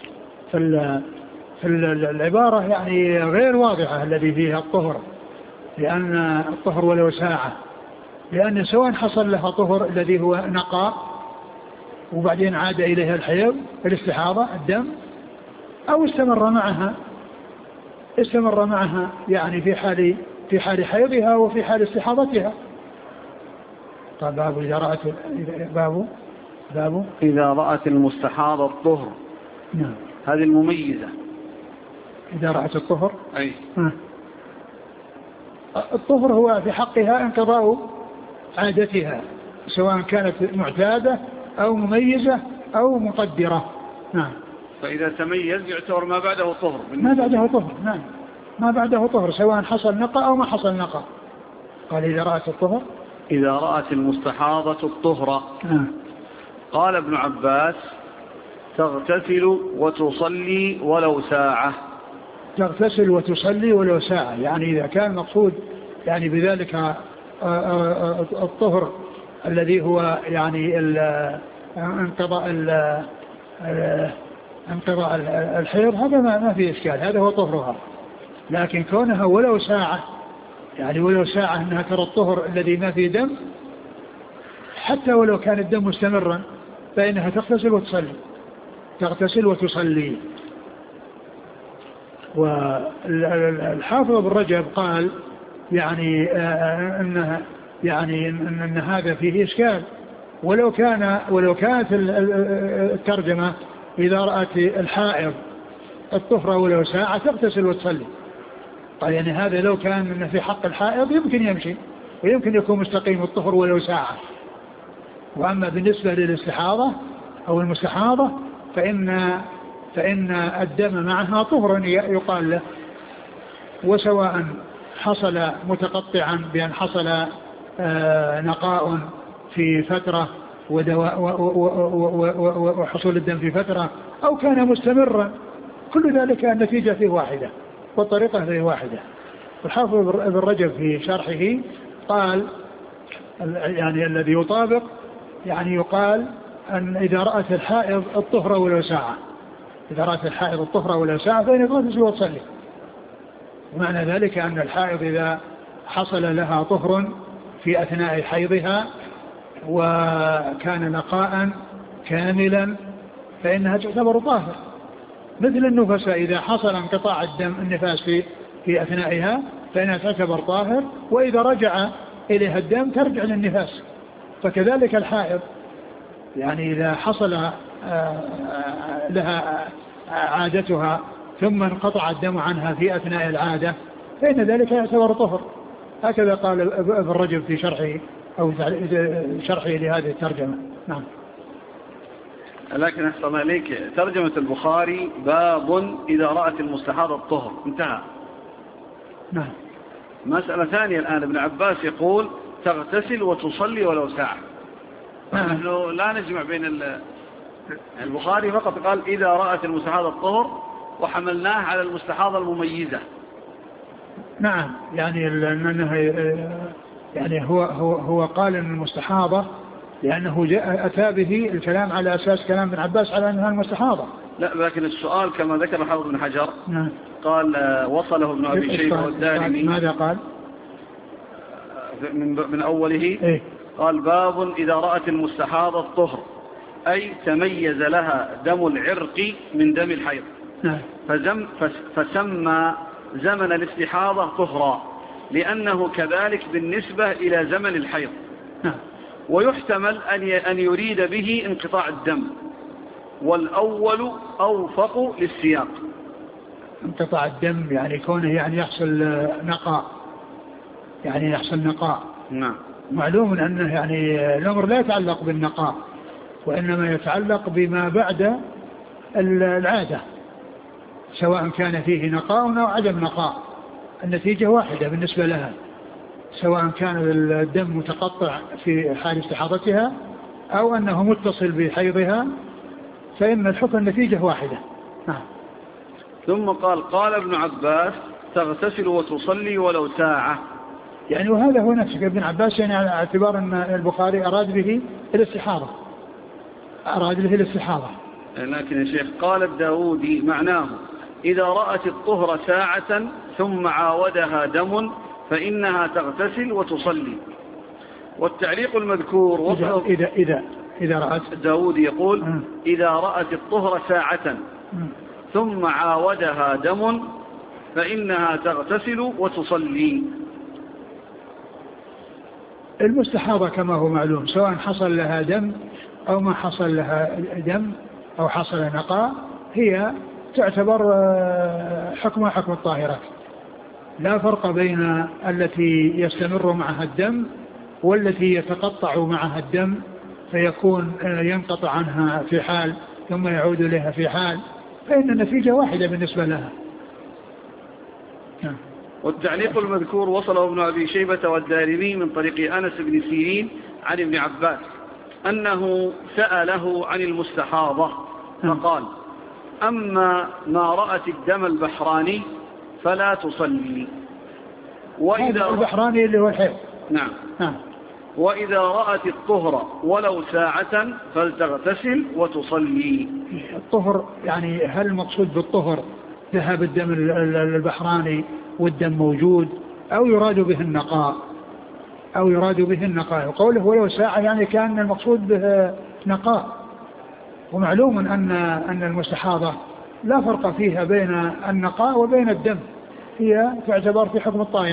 S2: فالعبارة يعني غير واضحة الذي فيها الطهر، لأن الطهر ولو ساعة، لأن سواء حصل لها طهر الذي هو نقاء وبعدين عاد إليها الحيض الاستحاضة الدم، أو استمر معها يعني في حال حيضها وفي حال استحاضتها. طيب باب
S1: إذا رأت المستحاضة الطهر.
S2: نعم.
S1: هذه المميزة
S2: إذا رأت الطهر.
S1: أي.
S2: الطهر هو في حقها انقضاء عادتها، سواء كانت معتادة أو مميزة أو مقدرة. نعم.
S1: فإذا تميز يعتبر ما بعده طهر.
S2: ما بعده طهر. نعم، ما بعده طهر سواء حصل نقى أو ما حصل نقى. قال إذا رأت الطهر.
S1: إذا رأت المستحاضة الطهر. قال ابن عباس تغتسل وتصلي ولو ساعة.
S2: تغتسل وتصلي ولو ساعة، يعني إذا كان مقصود يعني بذلك الطهر الذي هو يعني انقضاء الحيض، هذا ما في إشكال، هذا هو طهرها. لكن كونها ولو ساعة، يعني ولو ساعة أنها ترى الطهر الذي ما فيه دم، حتى ولو كان الدم مستمرا فإنها تغتسل وتصلي. تغتسل وتصلي. والحافظ ابن رجب قال يعني أن هذا فيه إشكال، ولو كانت الترجمة إذا رأت الحائض الطهر ولو ساعة تغتسل وتصلي. قال يعني هذا لو كان في حق الحائض يمكن يمشي ويمكن يكون مستقيم الطهر ولو ساعة. وأما بالنسبة للاستحاضة أو المستحاضة فإن الدم معها طهر يقال له، وسواء حصل متقطعا بأن حصل نقاء في فترة وحصول الدم في فترة، أو كان مستمرا، كل ذلك النتيجة فيه واحدة والطريقة فيه واحدة. والحافظ ابن رجب في شرحه قال يعني الذي يطابق يعني يقال أن إذا رأت الحائض الطهر ولو ساعة، إذا رأت الحائض الطهر ولو ساعة فإن تغتسل وتصلي. ومعنى ذلك أن الحائض إذا حصل لها طهر في أثناء حيضها وكان نقاء كاملا فإنها تعتبر طاهر، مثل النفس إذا حصل انقطاع الدم النفاس في أثنائها فإنها تعتبر طاهر، وإذا رجع إليها الدم ترجع للنفاس. فكذلك الحائض يعني إذا حصل لها عادتها ثم انقطع الدم عنها في أثناء العادة فإن ذلك يعتبر طهر. هكذا قال ابن رجب في شرحه أو شرحه لهذه الترجمة. نعم.
S1: لكن أحسن عليك ترجمة البخاري باب إذا رأت المستحاضة الطهر انتهى.
S2: نعم.
S1: مسألة ثانية الآن ابن عباس يقول تغتسل وتصلي ولو ساعة. نحن لا نجمع بين البخاري فقط قال إذا رأت المستحاضة الطهر وحملناه على المستحاضة المميزة.
S2: نعم، يعني يعني هو قال ان المستحاضة لأنه أتى به الكلام على أساس كلام ابن عباس على أنها المستحاضة.
S1: لا، لكن السؤال كما ذكر الحافظ ابن حجر.
S2: نعم.
S1: قال وصله ابن أبي شيبة والدارمي.
S2: ماذا قال؟
S1: من أوله
S2: إيه؟
S1: قال باب إذا رأت المستحاضة الطهر أي تميز لها دم العرق من دم الحيض.
S2: نعم.
S1: فسمى زمن الاستحاضة طهرا لأنه كذلك بالنسبة إلى زمن الحيض.
S2: نعم.
S1: ويحتمل أن يريد به انقطاع الدم والأول أوفق للسياق.
S2: انقطاع الدم يعني كونه يعني يحصل نقاء، يعني يحصل نقاء.
S1: نعم.
S2: معلوم أنه يعني الأمر لا يتعلق بالنقاء، وإنما يتعلق بما بعد العادة، سواء كان فيه نقاء أو عدم نقاء، النتيجة واحدة بالنسبة لها، سواء كان الدم متقطع في حال استحاضتها أو أنه متصل بحيضها، فإن الحكم النتيجة واحدة. نعم.
S1: ثم قال ابن عباس تغتسل وتصلي ولو ساعة.
S2: يعني وهذا هو نفسه ابن عباس، يعني على اعتبار أن البخاري أراد به الاستحاضة،
S1: لكن الشيخ قال الداودي معناه إذا رأت الطهر ساعة ثم عاودها دم فإنها تغتسل وتصلي. والتعليق المذكور وصف
S2: إذا رأت
S1: الداودي يقول إذا رأت الطهر ساعة ثم عاودها دم فإنها تغتسل وتصلي.
S2: المستحاضة كما هو معلوم سواء حصل لها دم أو ما حصل لها دم أو حصل نقاء، هي تعتبر حكم الطاهرات، لا فرق بين التي يستمر معها الدم والتي يتقطع معها الدم فيكون ينقطع عنها في حال ثم يعود لها في حال، فإن النتيجة واحدة بالنسبة لها.
S1: والتعليق المذكور وصله ابن أبي شيبة والدارمي من طريق أنس بن سيرين عن ابن عباس أنه سأله عن المستحاضة فقال أما ما رأت الدم البحراني فلا تصلي.
S2: وإذا البحراني اللي هو الحيض.
S1: نعم. وإذا رأت الطهر ولو ساعة فلتغتسل وتصلي.
S2: الطهر يعني هل المقصود بالطهر ذهاب الدم البحراني والدم موجود أو يراد به النقاء؟ وقوله ولو ساعة يعني كان المقصود به نقاء. ومعلوم أن المستحاضة لا فرق فيها بين النقاء وبين الدم، هي تعتبر في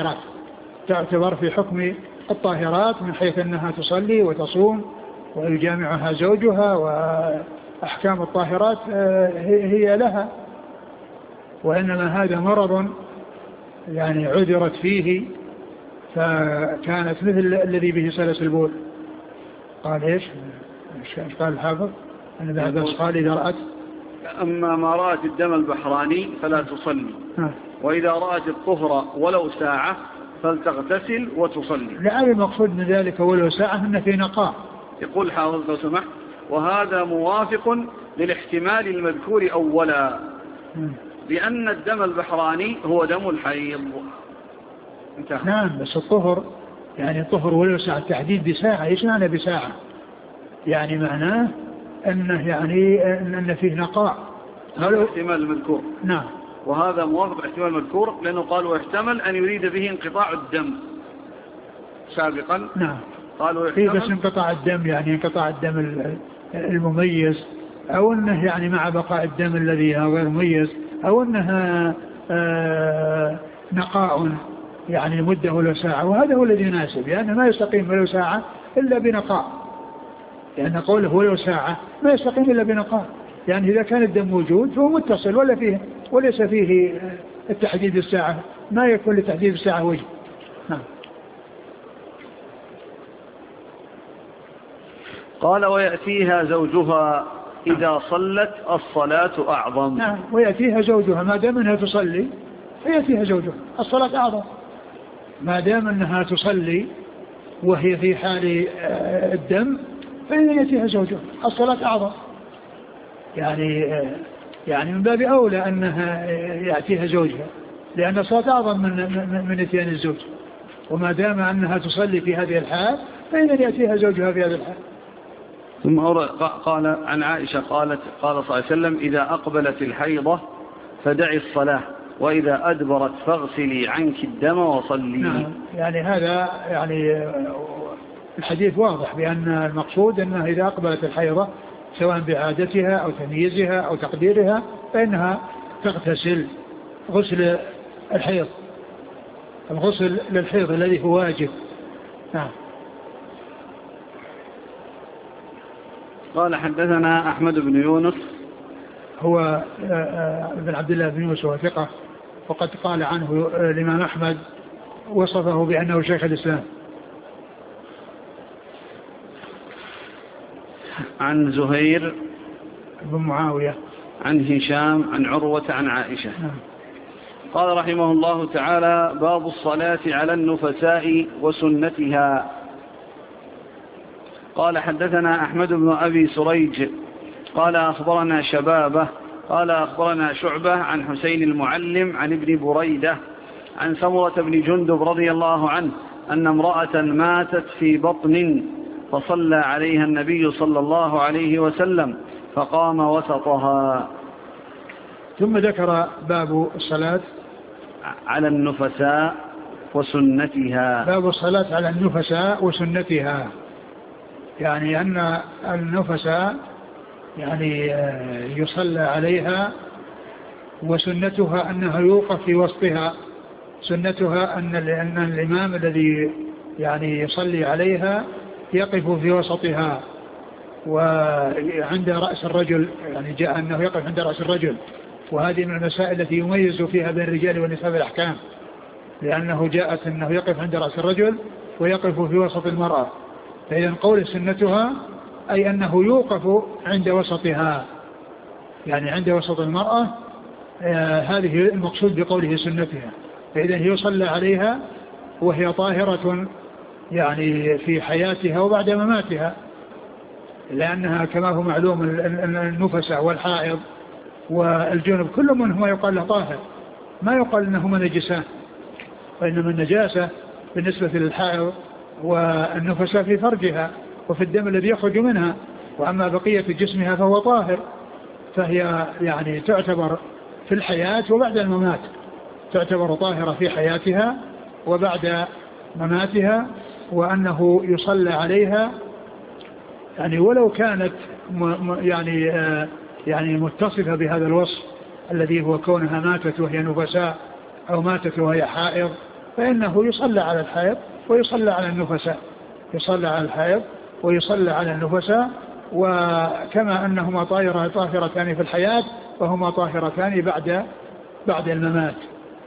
S2: حكم الطاهرات من حيث أنها تصلي وتصوم ويجامعها زوجها، وأحكام الطاهرات هي لها، وإنما هذا مرض يعني عذرت فيه فكانت مثل الذي به سلس البول. قال إيش قال الحافظ أن ابن عباس قال إذا رأت
S1: أما ما رأت الدم البحراني فلا تصلي وإذا رأت الطهر ولو ساعة فلتغتسل وتصلي.
S2: لعل المقصود من ذلك ولو ساعة أن في نقاء.
S1: يقول حافظ لو سمحت وهذا موافق للاحتمال المذكور أولا لأن الدم البحراني هو دم الحيض.
S2: نعم بس الطهر يعني الطهر ولو ساعة تحديد بساعة، إيش معنى بساعة؟ يعني معناه أنه يعني أن فيه نقاء.
S1: هذا احتمال المذكور.
S2: نعم.
S1: وهذا موافق احتمال المذكور لأنه قالوا يحتمل أن يريد به انقطاع الدم سابقا.
S2: نعم.
S1: قالوا
S2: في بس انقطاع الدم يعني انقطاع الدم المميز، أو أنه يعني مع بقاء الدم الذي غير مميز، أو أنها نقاء يعني مدة ولو ساعة. وهذا هو الذي يناسب، لأنه ما يستقيم ولو ساعة إلا بنقاء، لأن قوله ولو ساعة ما يستقيم إلا بنقاء، يعني إذا كان الدم موجود فهو متصل وليس فيه التحديد الساعة، ما يكون لتحديد الساعة وجه. نعم.
S1: قال ويأتيها زوجها إذا صلت الصلاة أعظم.
S2: نعم ويأتيها زوجها ما دام أنها تصلي فيأتيها زوجها الصلاة أعظم، ما دام أنها تصلي وهي في حال الدم فإن يأتيها زوجها الصلاة أعظم، يعني من باب أولى أنها يأتيها زوجها، لأن الصلاة أعظم من إتيان الزوج، وما دام أنها تصلي في هذه الحال فإن يأتيها زوجها في هذه الحال.
S1: ثم قال عن عائشة قال صلى الله عليه وسلم إذا أقبلت الحيضة فدعي الصلاة وإذا أدبرت فاغسلي عنك الدم وصلي.
S2: نعم. يعني هذا يعني الحديث واضح بأن المقصود أنها إذا أقبلت الحيضة سواء بعادتها أو تمييزها أو تقديرها فإنها تغتسل غسل الحيض، الغسل للحيض الذي هو واجب. نعم.
S1: قال حدثنا أحمد بن يونس
S2: هو بن عبد الله بن يوسف وثقة، وقد قال عنه الإمام أحمد وصفه بأنه شيخ الإسلام.
S1: عن زهير
S2: بن معاوية
S1: عن هشام عن عروة عن عائشة. قال رحمه الله تعالى: باب الصلاة على النفساء وسنتها. قال: حدثنا أحمد بن أبي سريج قال أخبرنا شبابه قال أخبرنا شعبة عن حسين المعلم عن ابن بريدة عن سمرة بن جندب رضي الله عنه أن امرأة ماتت في بطن فصلى عليها النبي صلى الله عليه وسلم فقام وسطها.
S2: ثم ذكر باب الصلاة
S1: على النفساء وسنتها.
S2: باب الصلاة على النفساء وسنتها، يعني أن النفساء يعني يصلى عليها، وسنتها أنها يوقف في وسطها. سنتها أن الإمام الذي يعني يصلي عليها يقف في وسطها وعند رأس الرجل، يعني جاء أنه يقف عند رأس الرجل، وهذه من المسائل التي يميز فيها بين الرجال والنساء في الأحكام، لأنه جاءت أنه يقف عند رأس الرجل ويقف في وسط المرأة. فإذا قول سنتها أي أنه يوقف عند وسطها، يعني عند وسط المرأة، هذه المقصود بقوله سنتها. فإذا يصلى عليها وهي طاهرة يعني في حياتها وبعد مماتها، لأنها كما هو معلوم النفسة والحائض والجنب كل منهما يقال له طاهر، ما يقال أنهما نجسان، وإنما النجاسة بالنسبة للحائض والنفسة في فرجها وفي الدم الذي يخرج منها، وأما بقية جسمها فهو طاهر. فهي يعني تعتبر في الحياة وبعد الممات، تعتبر طاهرة في حياتها وبعد مماتها، وأنه يصلى عليها يعني ولو كانت يعني متصفة بهذا الوصف الذي هو كونها ماتت وهي نفساء أو ماتت وهي حائض، فإنه يصلى على الحائض ويصلى على النفساء، يصلى على الحائض ويصلى على النفساء، وكما أنهما طاهرتان في الحياة فهما طاهرتان بعد الممات.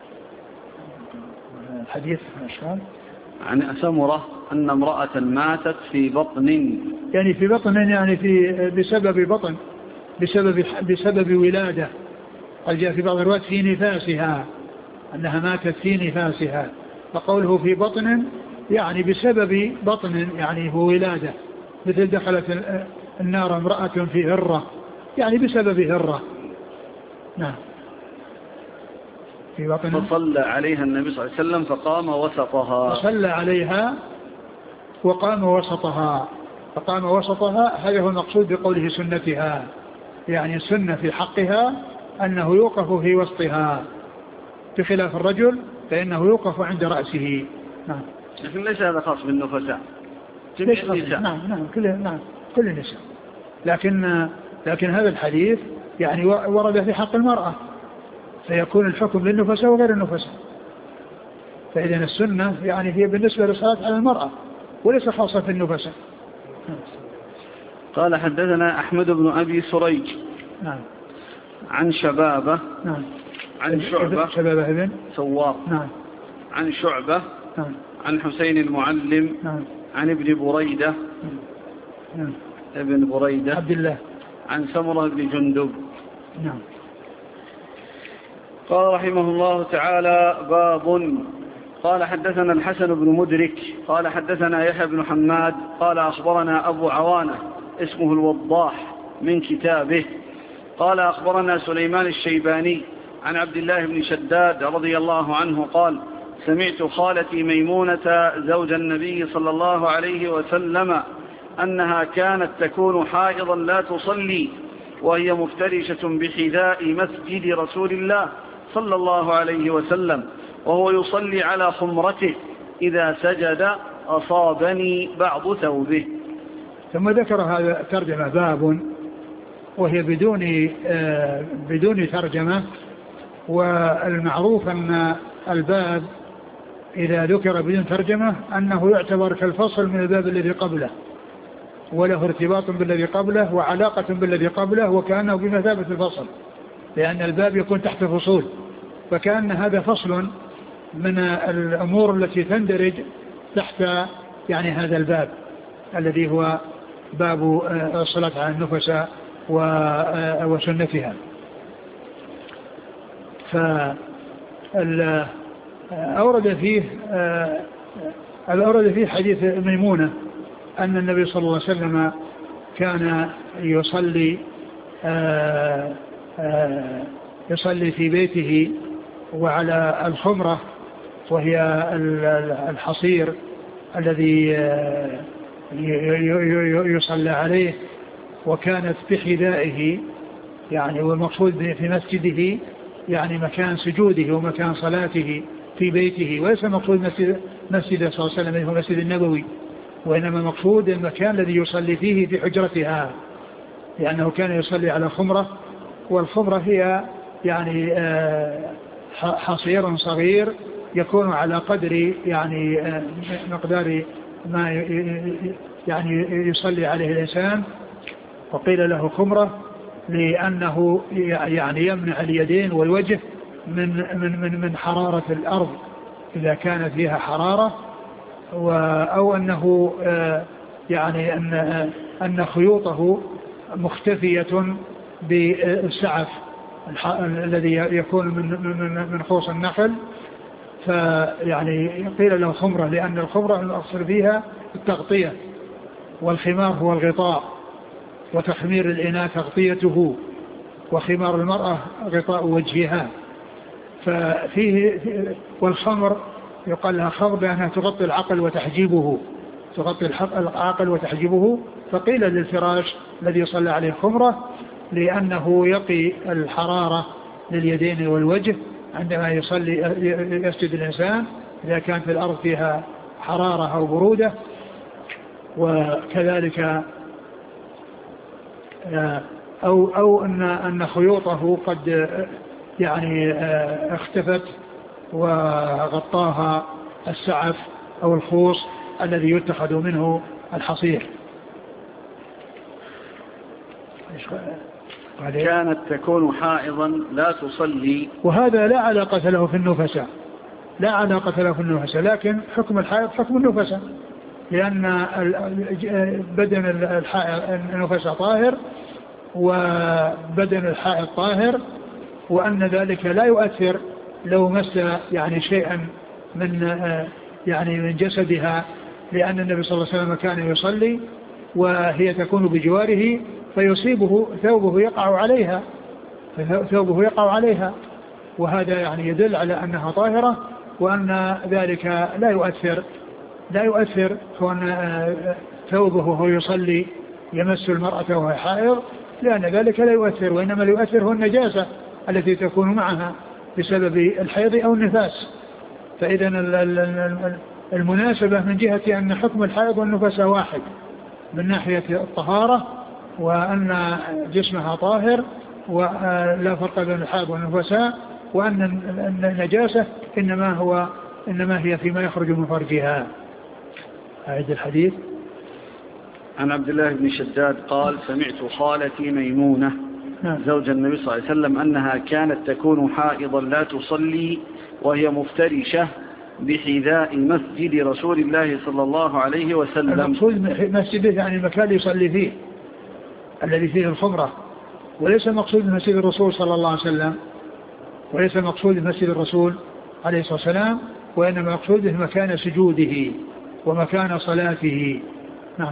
S2: الحديث مشهور
S1: عن سمرة أن امرأة ماتت في بطن،
S2: يعني في بطن يعني بسبب بطن، بسبب ولادة. قال جاء في بعض الروايات في نفاسها، أنها ماتت في نفاسها، فقوله في بطن يعني بسبب بطن يعني هو ولادة، مثل دخلت النار امرأة في هرة، يعني بسبب هرة. نعم. في بطن
S1: فصلى عليها النبي صلى الله عليه وسلم فقام وسطها.
S2: فصلى عليها وقام وسطها، فقام وسطها، هذا هو المقصود بقوله سنتها، يعني السنة في حقها أنه يوقف في وسطها، بخلاف الرجل فإنه يوقف عند رأسه. نعم.
S1: لكن ليس هذا خاص بالنفساء،
S2: نعم كل النساء، لكن هذا الحديث يعني ورد في حق المرأة، فيكون الحكم للنفساء وغير النفساء. فإذا السنة يعني هي بالنسبة للصلاة على المرأة وليس خاصة في النفساء.
S1: قال: حدثنا أحمد بن أبي سريج
S2: نعم
S1: عن شبابه
S2: نعم
S1: عن
S2: شبابه ابن
S1: سوار
S2: نعم
S1: عن شعبة
S2: نعم
S1: عن حسين المعلم
S2: نعم
S1: عن ابن بريدة
S2: نعم
S1: ابن بريدة
S2: عبد الله
S1: عن سمرة بن جندب.
S2: نعم.
S1: قال رحمه الله تعالى: باب. قال: حدثنا الحسن بن مدرك قال حدثنا يحيى بن حماد قال أخبرنا أبو عوانة اسمه الوضاح من كتابه قال أخبرنا سليمان الشيباني عن عبد الله بن شداد رضي الله عنه قال: سمعت خالتي ميمونة زوج النبي صلى الله عليه وسلم أنها كانت تكون حائضا لا تصلي وهي مفترشة بحذاء مسجد رسول الله صلى الله عليه وسلم وهو يصلي على خمرته، إذا سجد أصابني بعض ثوبه.
S2: ثم ذكر هذا ترجمة باب، وهي بدون ترجمة. والمعروف أن الباب إذا ذكر بدون ترجمة أنه يعتبر كالفصل من الباب الذي قبله، وله ارتباط بالذي قبله وعلاقة بالذي قبله، وكأنه بمثابة الفصل، لأن الباب يكون تحت فصول، فكأن هذا فصل من الأمور التي تندرج تحت يعني هذا الباب الذي هو باب الصلاة على النفساء وسنتها. أورد فيه حديث ميمونة أن النبي صلى الله عليه وسلم كان يصلي في بيته وعلى الخمرة، وهي الحصير الذي يصلى عليه، وكانت بحذائه يعني، والمقصود في مسجده يعني مكان سجوده ومكان صلاته في بيته، وليس مقصود مسجد صلى الله عليه وسلم هو مسجد النبوي، وإنما مقصود المكان الذي يصلي فيه في حجرتها، لأنه كان يصلي على خمرة، والخمرة هي يعني حصير صغير يكون على قدر يعني مقدار ما يعني يصلي عليه الإنسان، وقيل له خمرة لأنه يعني يمنع اليدين والوجه من حرارة الأرض إذا كانت فيها حرارة، أو أنه يعني أن خيوطه مختفية بالسعف الذي يكون من خوص النخل، فيعني قيل له خمرة لأن الخمرة الأصل فيها التغطية، والخمار هو الغطاء، وتخمير الإناء تغطيته، وخمار المرأة غطاء وجهها. ففيه والخمر يقال لها خمر لأنها تغطي العقل وتحجبه، فقيل للفراش الذي يصلى عليه خمرة لأنه يقي الحرارة لليدين والوجه عندما يسجد الإنسان إذا كانت في الأرض فيها حرارة أو برودة. وكذلك أو أن خيوطه قد يعني اختفت وغطاها السعف أو الخوص الذي يتخذ منه الحصير.
S1: كانت تكون حائضا لا تصلي،
S2: وهذا لا علاقة له في النفساء، لكن حكم الحائض حكم النفساء، لأن بدن النفساء طاهر وبدن الحائض طاهر، وأن ذلك لا يؤثر لو مس يعني شيئا من جسدها، لأن النبي صلى الله عليه وسلم كان يصلي وهي تكون بجواره فيصيبه ثوبه يقع عليها، وهذا يعني يدل على أنها طاهرة، وأن ذلك لا يؤثر كون ثوبه وهو يصلي يمس المرأة وهي حائض، لأن ذلك لا يؤثر، وإنما لا يؤثر هو النجاسة التي تكون معها بسبب الحيض أو النفاس. فإذا المناسبة من جهة أن حكم الحائض والنفاس واحد من ناحية الطهارة، وأن جسمها طاهر ولا فرق بين الحائض والنفساء، وأن النجاسة إنما هي فيما يخرج من فرجها. أعيد الحديث.
S1: عن عبد الله بن شداد قال: سمعت خالتي ميمونة زوج النبي صلى الله عليه وسلم أنها كانت تكون حائضا لا تصلي وهي مفترشة بحذاء مسجد رسول الله صلى الله عليه وسلم.
S2: المقصود مسجده يعني المكان يصلي فيه الذي فيه الخمرة، وليس مقصود مسجد الرسول صلى الله عليه وسلم، وليس مقصود مسجد الرسول عليه الصلاة والسلام، وإنما مقصوده مكان سجوده ومكان صلاته. نعم.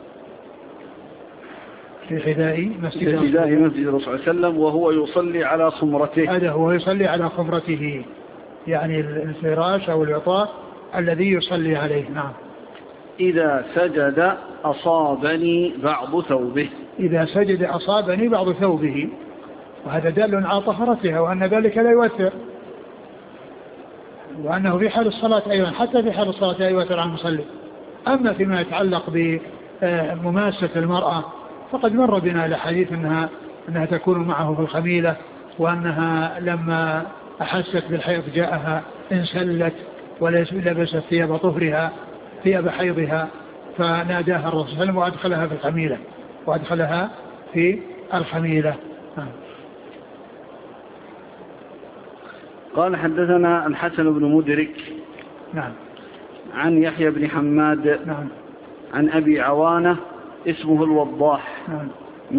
S2: في حذاء مسجد الرسول صلى الله عليه
S1: وسلم وهو يصلي على خمرته.
S2: هذا هو يصلي على خمرته، يعني الفراش أو العطاء الذي يصلي عليه. نعم.
S1: إذا سجد أصابني بعض ثوبه.
S2: إذا سجد أصابني بعض ثوبه، وهذا دال على طهارتها وأن ذلك لا يؤثر، وأنه في حال الصلاة أيضا، حتى في حال الصلاة لا يؤثر عن المصلي. أما فيما يتعلق بمماسة المرأة فقد مر بنا الحديث أنها تكون معه في الخميلة، وأنها لما أحست بالحيض جاءها انسلت ولبست ثياب طهرها ثياب حيضها، فناداها الرسول صلى الله عليه وسلم وأدخلها في الخميلة.
S1: قال حدثنا الحسن بن مدرك
S2: نعم
S1: عن يحيى بن حماد
S2: نعم
S1: عن أبي عوانة اسمه الوضاح
S2: نعم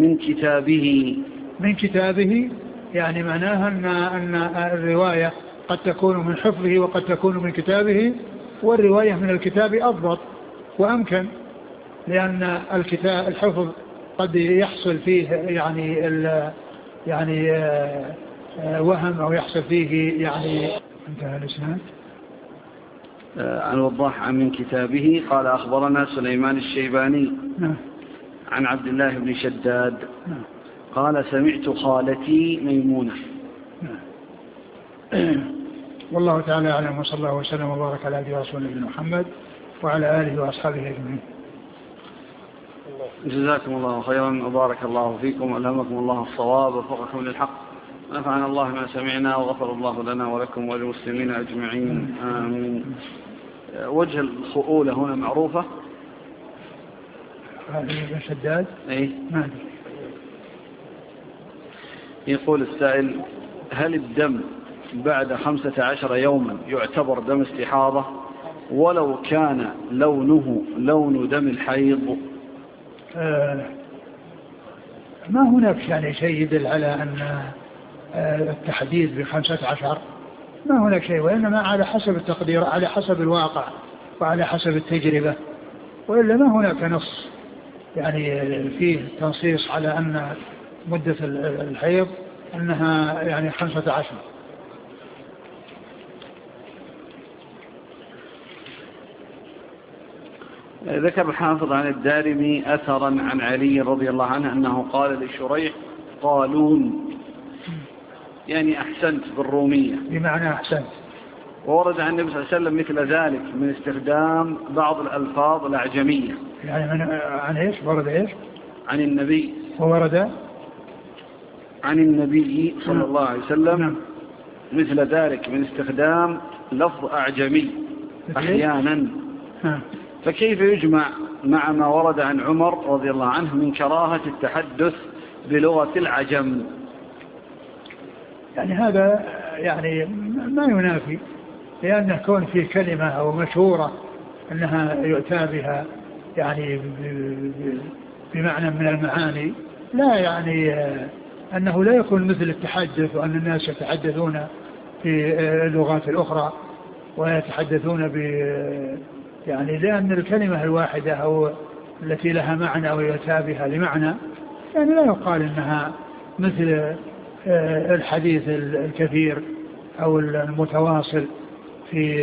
S1: من
S2: كتابه يعني معناها أن الرواية قد تكون من حفظه وقد تكون من كتابه، والرواية من الكتاب أضبط وأمكن، لأن الكتاب الحفظ قد يحصل فيه يعني وهم أو يحصل فيه يعني انتهى الإسناد.
S1: عن الوضاح من كتابه قال أخبرنا سليمان الشيباني عن عبد الله بن شداد قال سمعت خالتي ميمونة.
S2: والله تعالى أعلم، وصلى الله وسلم وبارك على عبده ورسوله محمد وعلى آله وأصحابه أجمعين.
S1: جزاكم الله خيرا وبارك الله فيكم وألهمكم الله الصواب ووفقكم للحق، ونفعنا الله ما سمعنا وغفر الله لنا ولكم وللمسلمين أجمعين آمين. وجه الخؤولة هنا معروفة.
S2: ابن شداد
S1: ايه
S2: ما أدري.
S1: يقول السائل: هل الدم بعد 15 يوما يعتبر دم استحاضة ولو كان لونه لون دم الحيض؟
S2: ما هناك يعني شيء يدل على أن التحديد ب15، ما هناك شيء، وإنما على حسب التقدير، على حسب الواقع وعلى حسب التجربة، وإلا ما هناك نص يعني فيه تنصيص على أن مدة الحيض أنها يعني 15.
S1: ذكر الحافظ عن الدارمي أثرا عن علي رضي الله عنه أنه قال لشريح: قالون، يعني أحسنت بالرومية،
S2: بمعنى أحسنت.
S1: وورد عن النبي صلى الله عليه وسلم مثل ذلك من استخدام بعض الألفاظ الأعجمية.
S2: يعني عن إيش؟ ورد إيش؟
S1: عن النبي،
S2: وورد
S1: عن النبي صلى الله عليه وسلم مثل ذلك من استخدام لفظ أعجمي أحيانا. فكيف يجمع مع ما ورد عن عمر رضي الله عنه من كراهة التحدث بلغة العجم؟
S2: يعني هذا يعني ما ينافي، لأنه كون فيه كلمة أو مشهورة أنها يؤتى بها يعني بمعنى من المعاني، لا يعني أنه لا يكون مثل التحدث، وأن الناس يتحدثون في اللغات الأخرى ويتحدثون يعني لأن الكلمة الواحدة أو التي لها معنى ويؤتى بها لمعنى، يعني لا يقال أنها مثل الحديث الكثير أو المتواصل في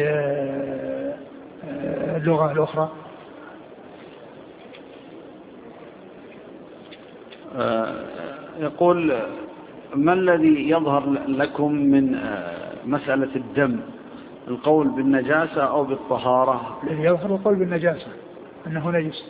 S2: اللغة الأخرى.
S1: يقول: ما الذي يظهر لكم من مسألة الدم، القول بالنجاسة أو بالطهارة؟
S2: الذي يظهر القول بالنجاسة، أنه نجس.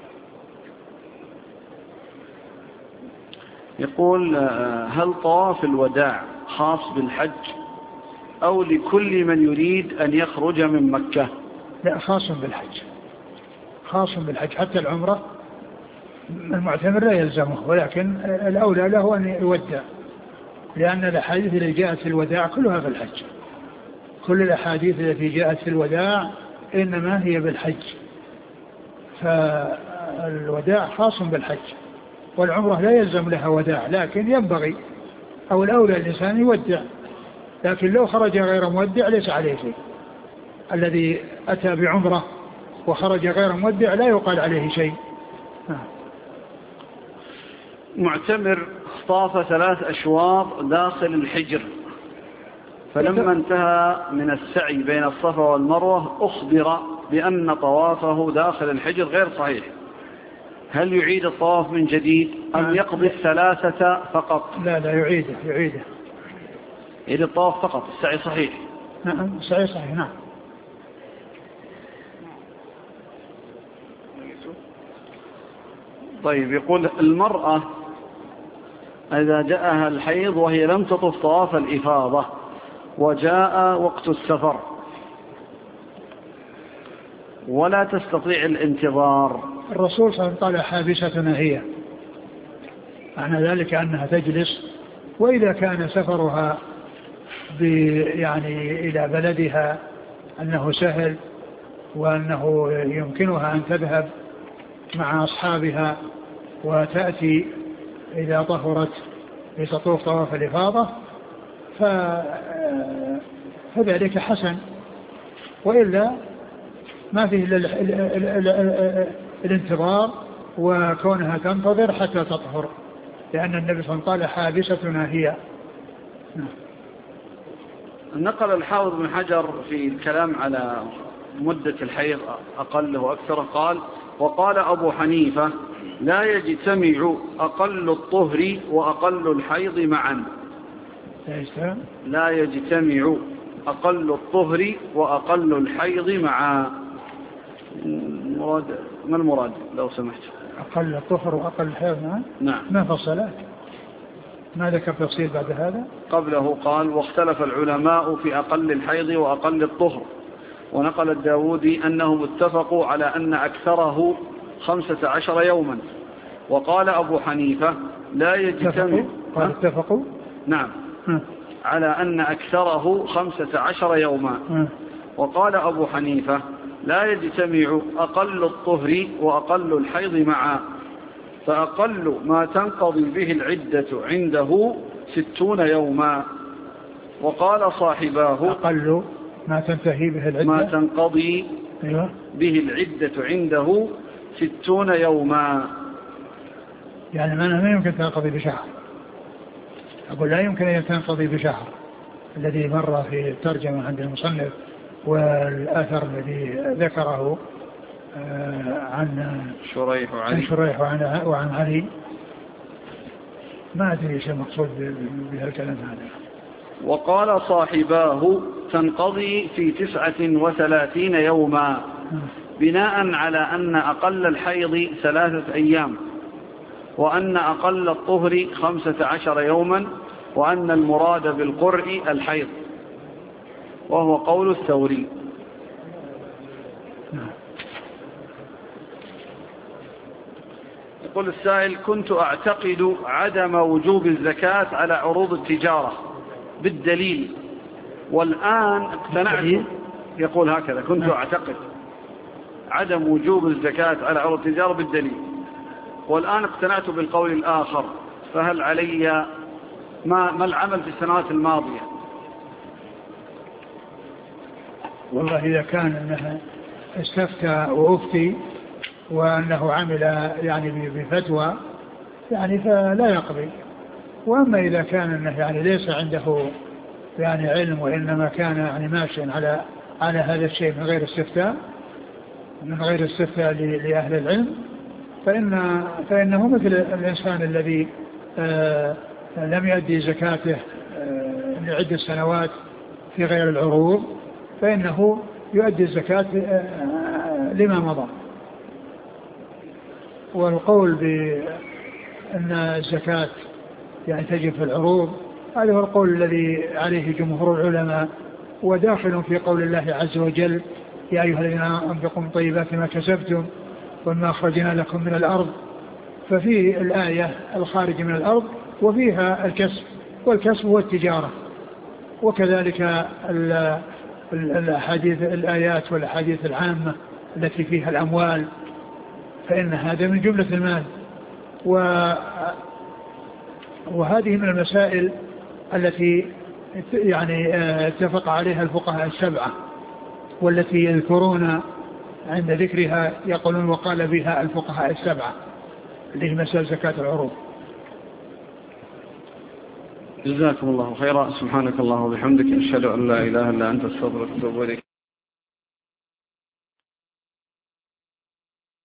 S1: يقول: هل طواف الوداع خاص بالحج أو لكل من يريد أن يخرج من مكة؟
S2: لا، خاص بالحج، خاص بالحج. حتى العمرة المعتمر لا يلزمه، ولكن الأولى له أن يودع، لأن الأحاديث التي جاءت في الوداع كلها في الحج. كل الأحاديث التي جاءت في الوداع إنما هي بالحج، فالوداع خاص بالحج، والعمرة لا يلزم لها وداع، لكن ينبغي أو الأولى الإنسان يودع، لكن لو خرج غير مودع ليس عليه شيء. الذي أتى بعمرة وخرج غير مودع لا يقال عليه شيء.
S1: معتمر طاف 3 أشواط داخل الحجر، فلما انتهى من السعي بين الصفا والمروة أخبر بأن طوافه داخل الحجر غير صحيح، هل يعيد الطواف من جديد أم يقضي 3 فقط؟
S2: لا يعيده
S1: يعيد الطواف فقط، السعي صحيح.
S2: نعم السعي صحيح. نعم.
S1: طيب، يقول: المرأة إذا جاءها الحيض وهي لم تطف طواف الإفاضة وجاء وقت السفر ولا تستطيع الانتظار.
S2: الرسول صلى الله عليه وسلم قال حابستنا هي، معنى ذلك أنها تجلس، وإذا كان سفرها يعني إلى بلدها أنه سهل وأنه يمكنها أن تذهب مع أصحابها وتأتي إذا طهرت لتطوف طواف الإفاضة فذلك حسن، وإلا ما فيه الانتظار وكونها تنتظر حتى تطهر، لأن النبي صلى الله عليه وسلم قال حابستنا هي.
S1: نقل الحافظ بن حجر في الكلام على مدة الحيض أقله وأكثره قال: وقال أبو حنيفة لا يجتمع أقل الطهر وأقل الحيض معا. لا يجتمع أقل الطهر وأقل الحيض معا. ما المراد لو سمحت؟
S2: أقل الطهر وأقل الحيض معا؟
S1: نعم.
S2: ما فصلات؟ ما ذكر تفصيل بعد هذا؟
S1: قبله قال: واختلف العلماء في أقل الحيض وأقل الطهر. ونقل الداودي أنهم اتفقوا على أن أكثره 15 يوما. وقال أبو حنيفة لا يجتمع.
S2: قال اتفقوا؟
S1: نعم. على أن أكثره 15 يوما. وقال أبو حنيفة لا يجتمع أقل الطهر وأقل الحيض معا، فأقل ما تنقضي به العدة عنده 60 يوما. وقال صاحباه
S2: أقل ما تنتهي به العدة
S1: ما تنقضي به العدة عنده 60 يوما.
S2: يعني ما يمكن تنقضي بشهر. أقول لا يمكن أن تنقضي بشهر الذي مر في الترجمة عند المصنف، والأثر الذي ذكره عن شريح وعن علي، ما أدري ايش المقصود بهالكلام هذا.
S1: وقال صاحباه تنقضي في 39 يوما، بناء على أن أقل الحيض 3 أيام، وأن أقل الطهر 15 يوما، وأن المراد بالقرء الحيض، وهو قول الثوري. يقول السائل: كنت أعتقد عدم وجوب الزكاة على عروض التجارة بالدليل، والآن اقتنعت. يقول هكذا: كنت أعتقد عدم وجوب الزكاة على عروض التجارة بالدليل، والآن اقتنعت بالقول الآخر، فهل علي ما العمل في السنوات الماضية؟
S2: والله إذا كان أنه استفتى وأفتي وأنه عمل يعني بفتوى يعني فلا يقضي. وأما إذا كان أنه يعني ليس عنده يعني علم، وإنما كان يعني ماشيا على هذا الشيء من غير استفتاء لأهل العلم، فإنه مثل الإنسان الذي لم يؤدي زكاته لعدة سنوات في غير العروض، فإنه يؤدي الزكاة لما مضى. والقول بأن الزكاة يعني تجب في العروض، هذا هو القول الذي عليه جمهور العلماء، وداخل في قول الله عز وجل: يا أيها الذين آمنوا أنفقوا من طيبات ما كسبتم وما أخرجنا لكم من الأرض. ففي الآية الخارج من الأرض وفيها الكسب، والكسب هو التجارة. وكذلك الآيات والأحاديث العامة التي فيها الأموال، فإن هذا من جملة المال. وهذه من المسائل التي يعني اتفق عليها الفقهاء السبعة، والتي يذكرون عند ذكرها يقولون وقال بها الفقهاء السبعة، اللي هي مسائل زكاة العروض.
S1: جزاكم الله خيرا. سبحانك الله وبحمدك، أشهد أن لا إله إلا أنت، أستغفرك وأتوب إليك.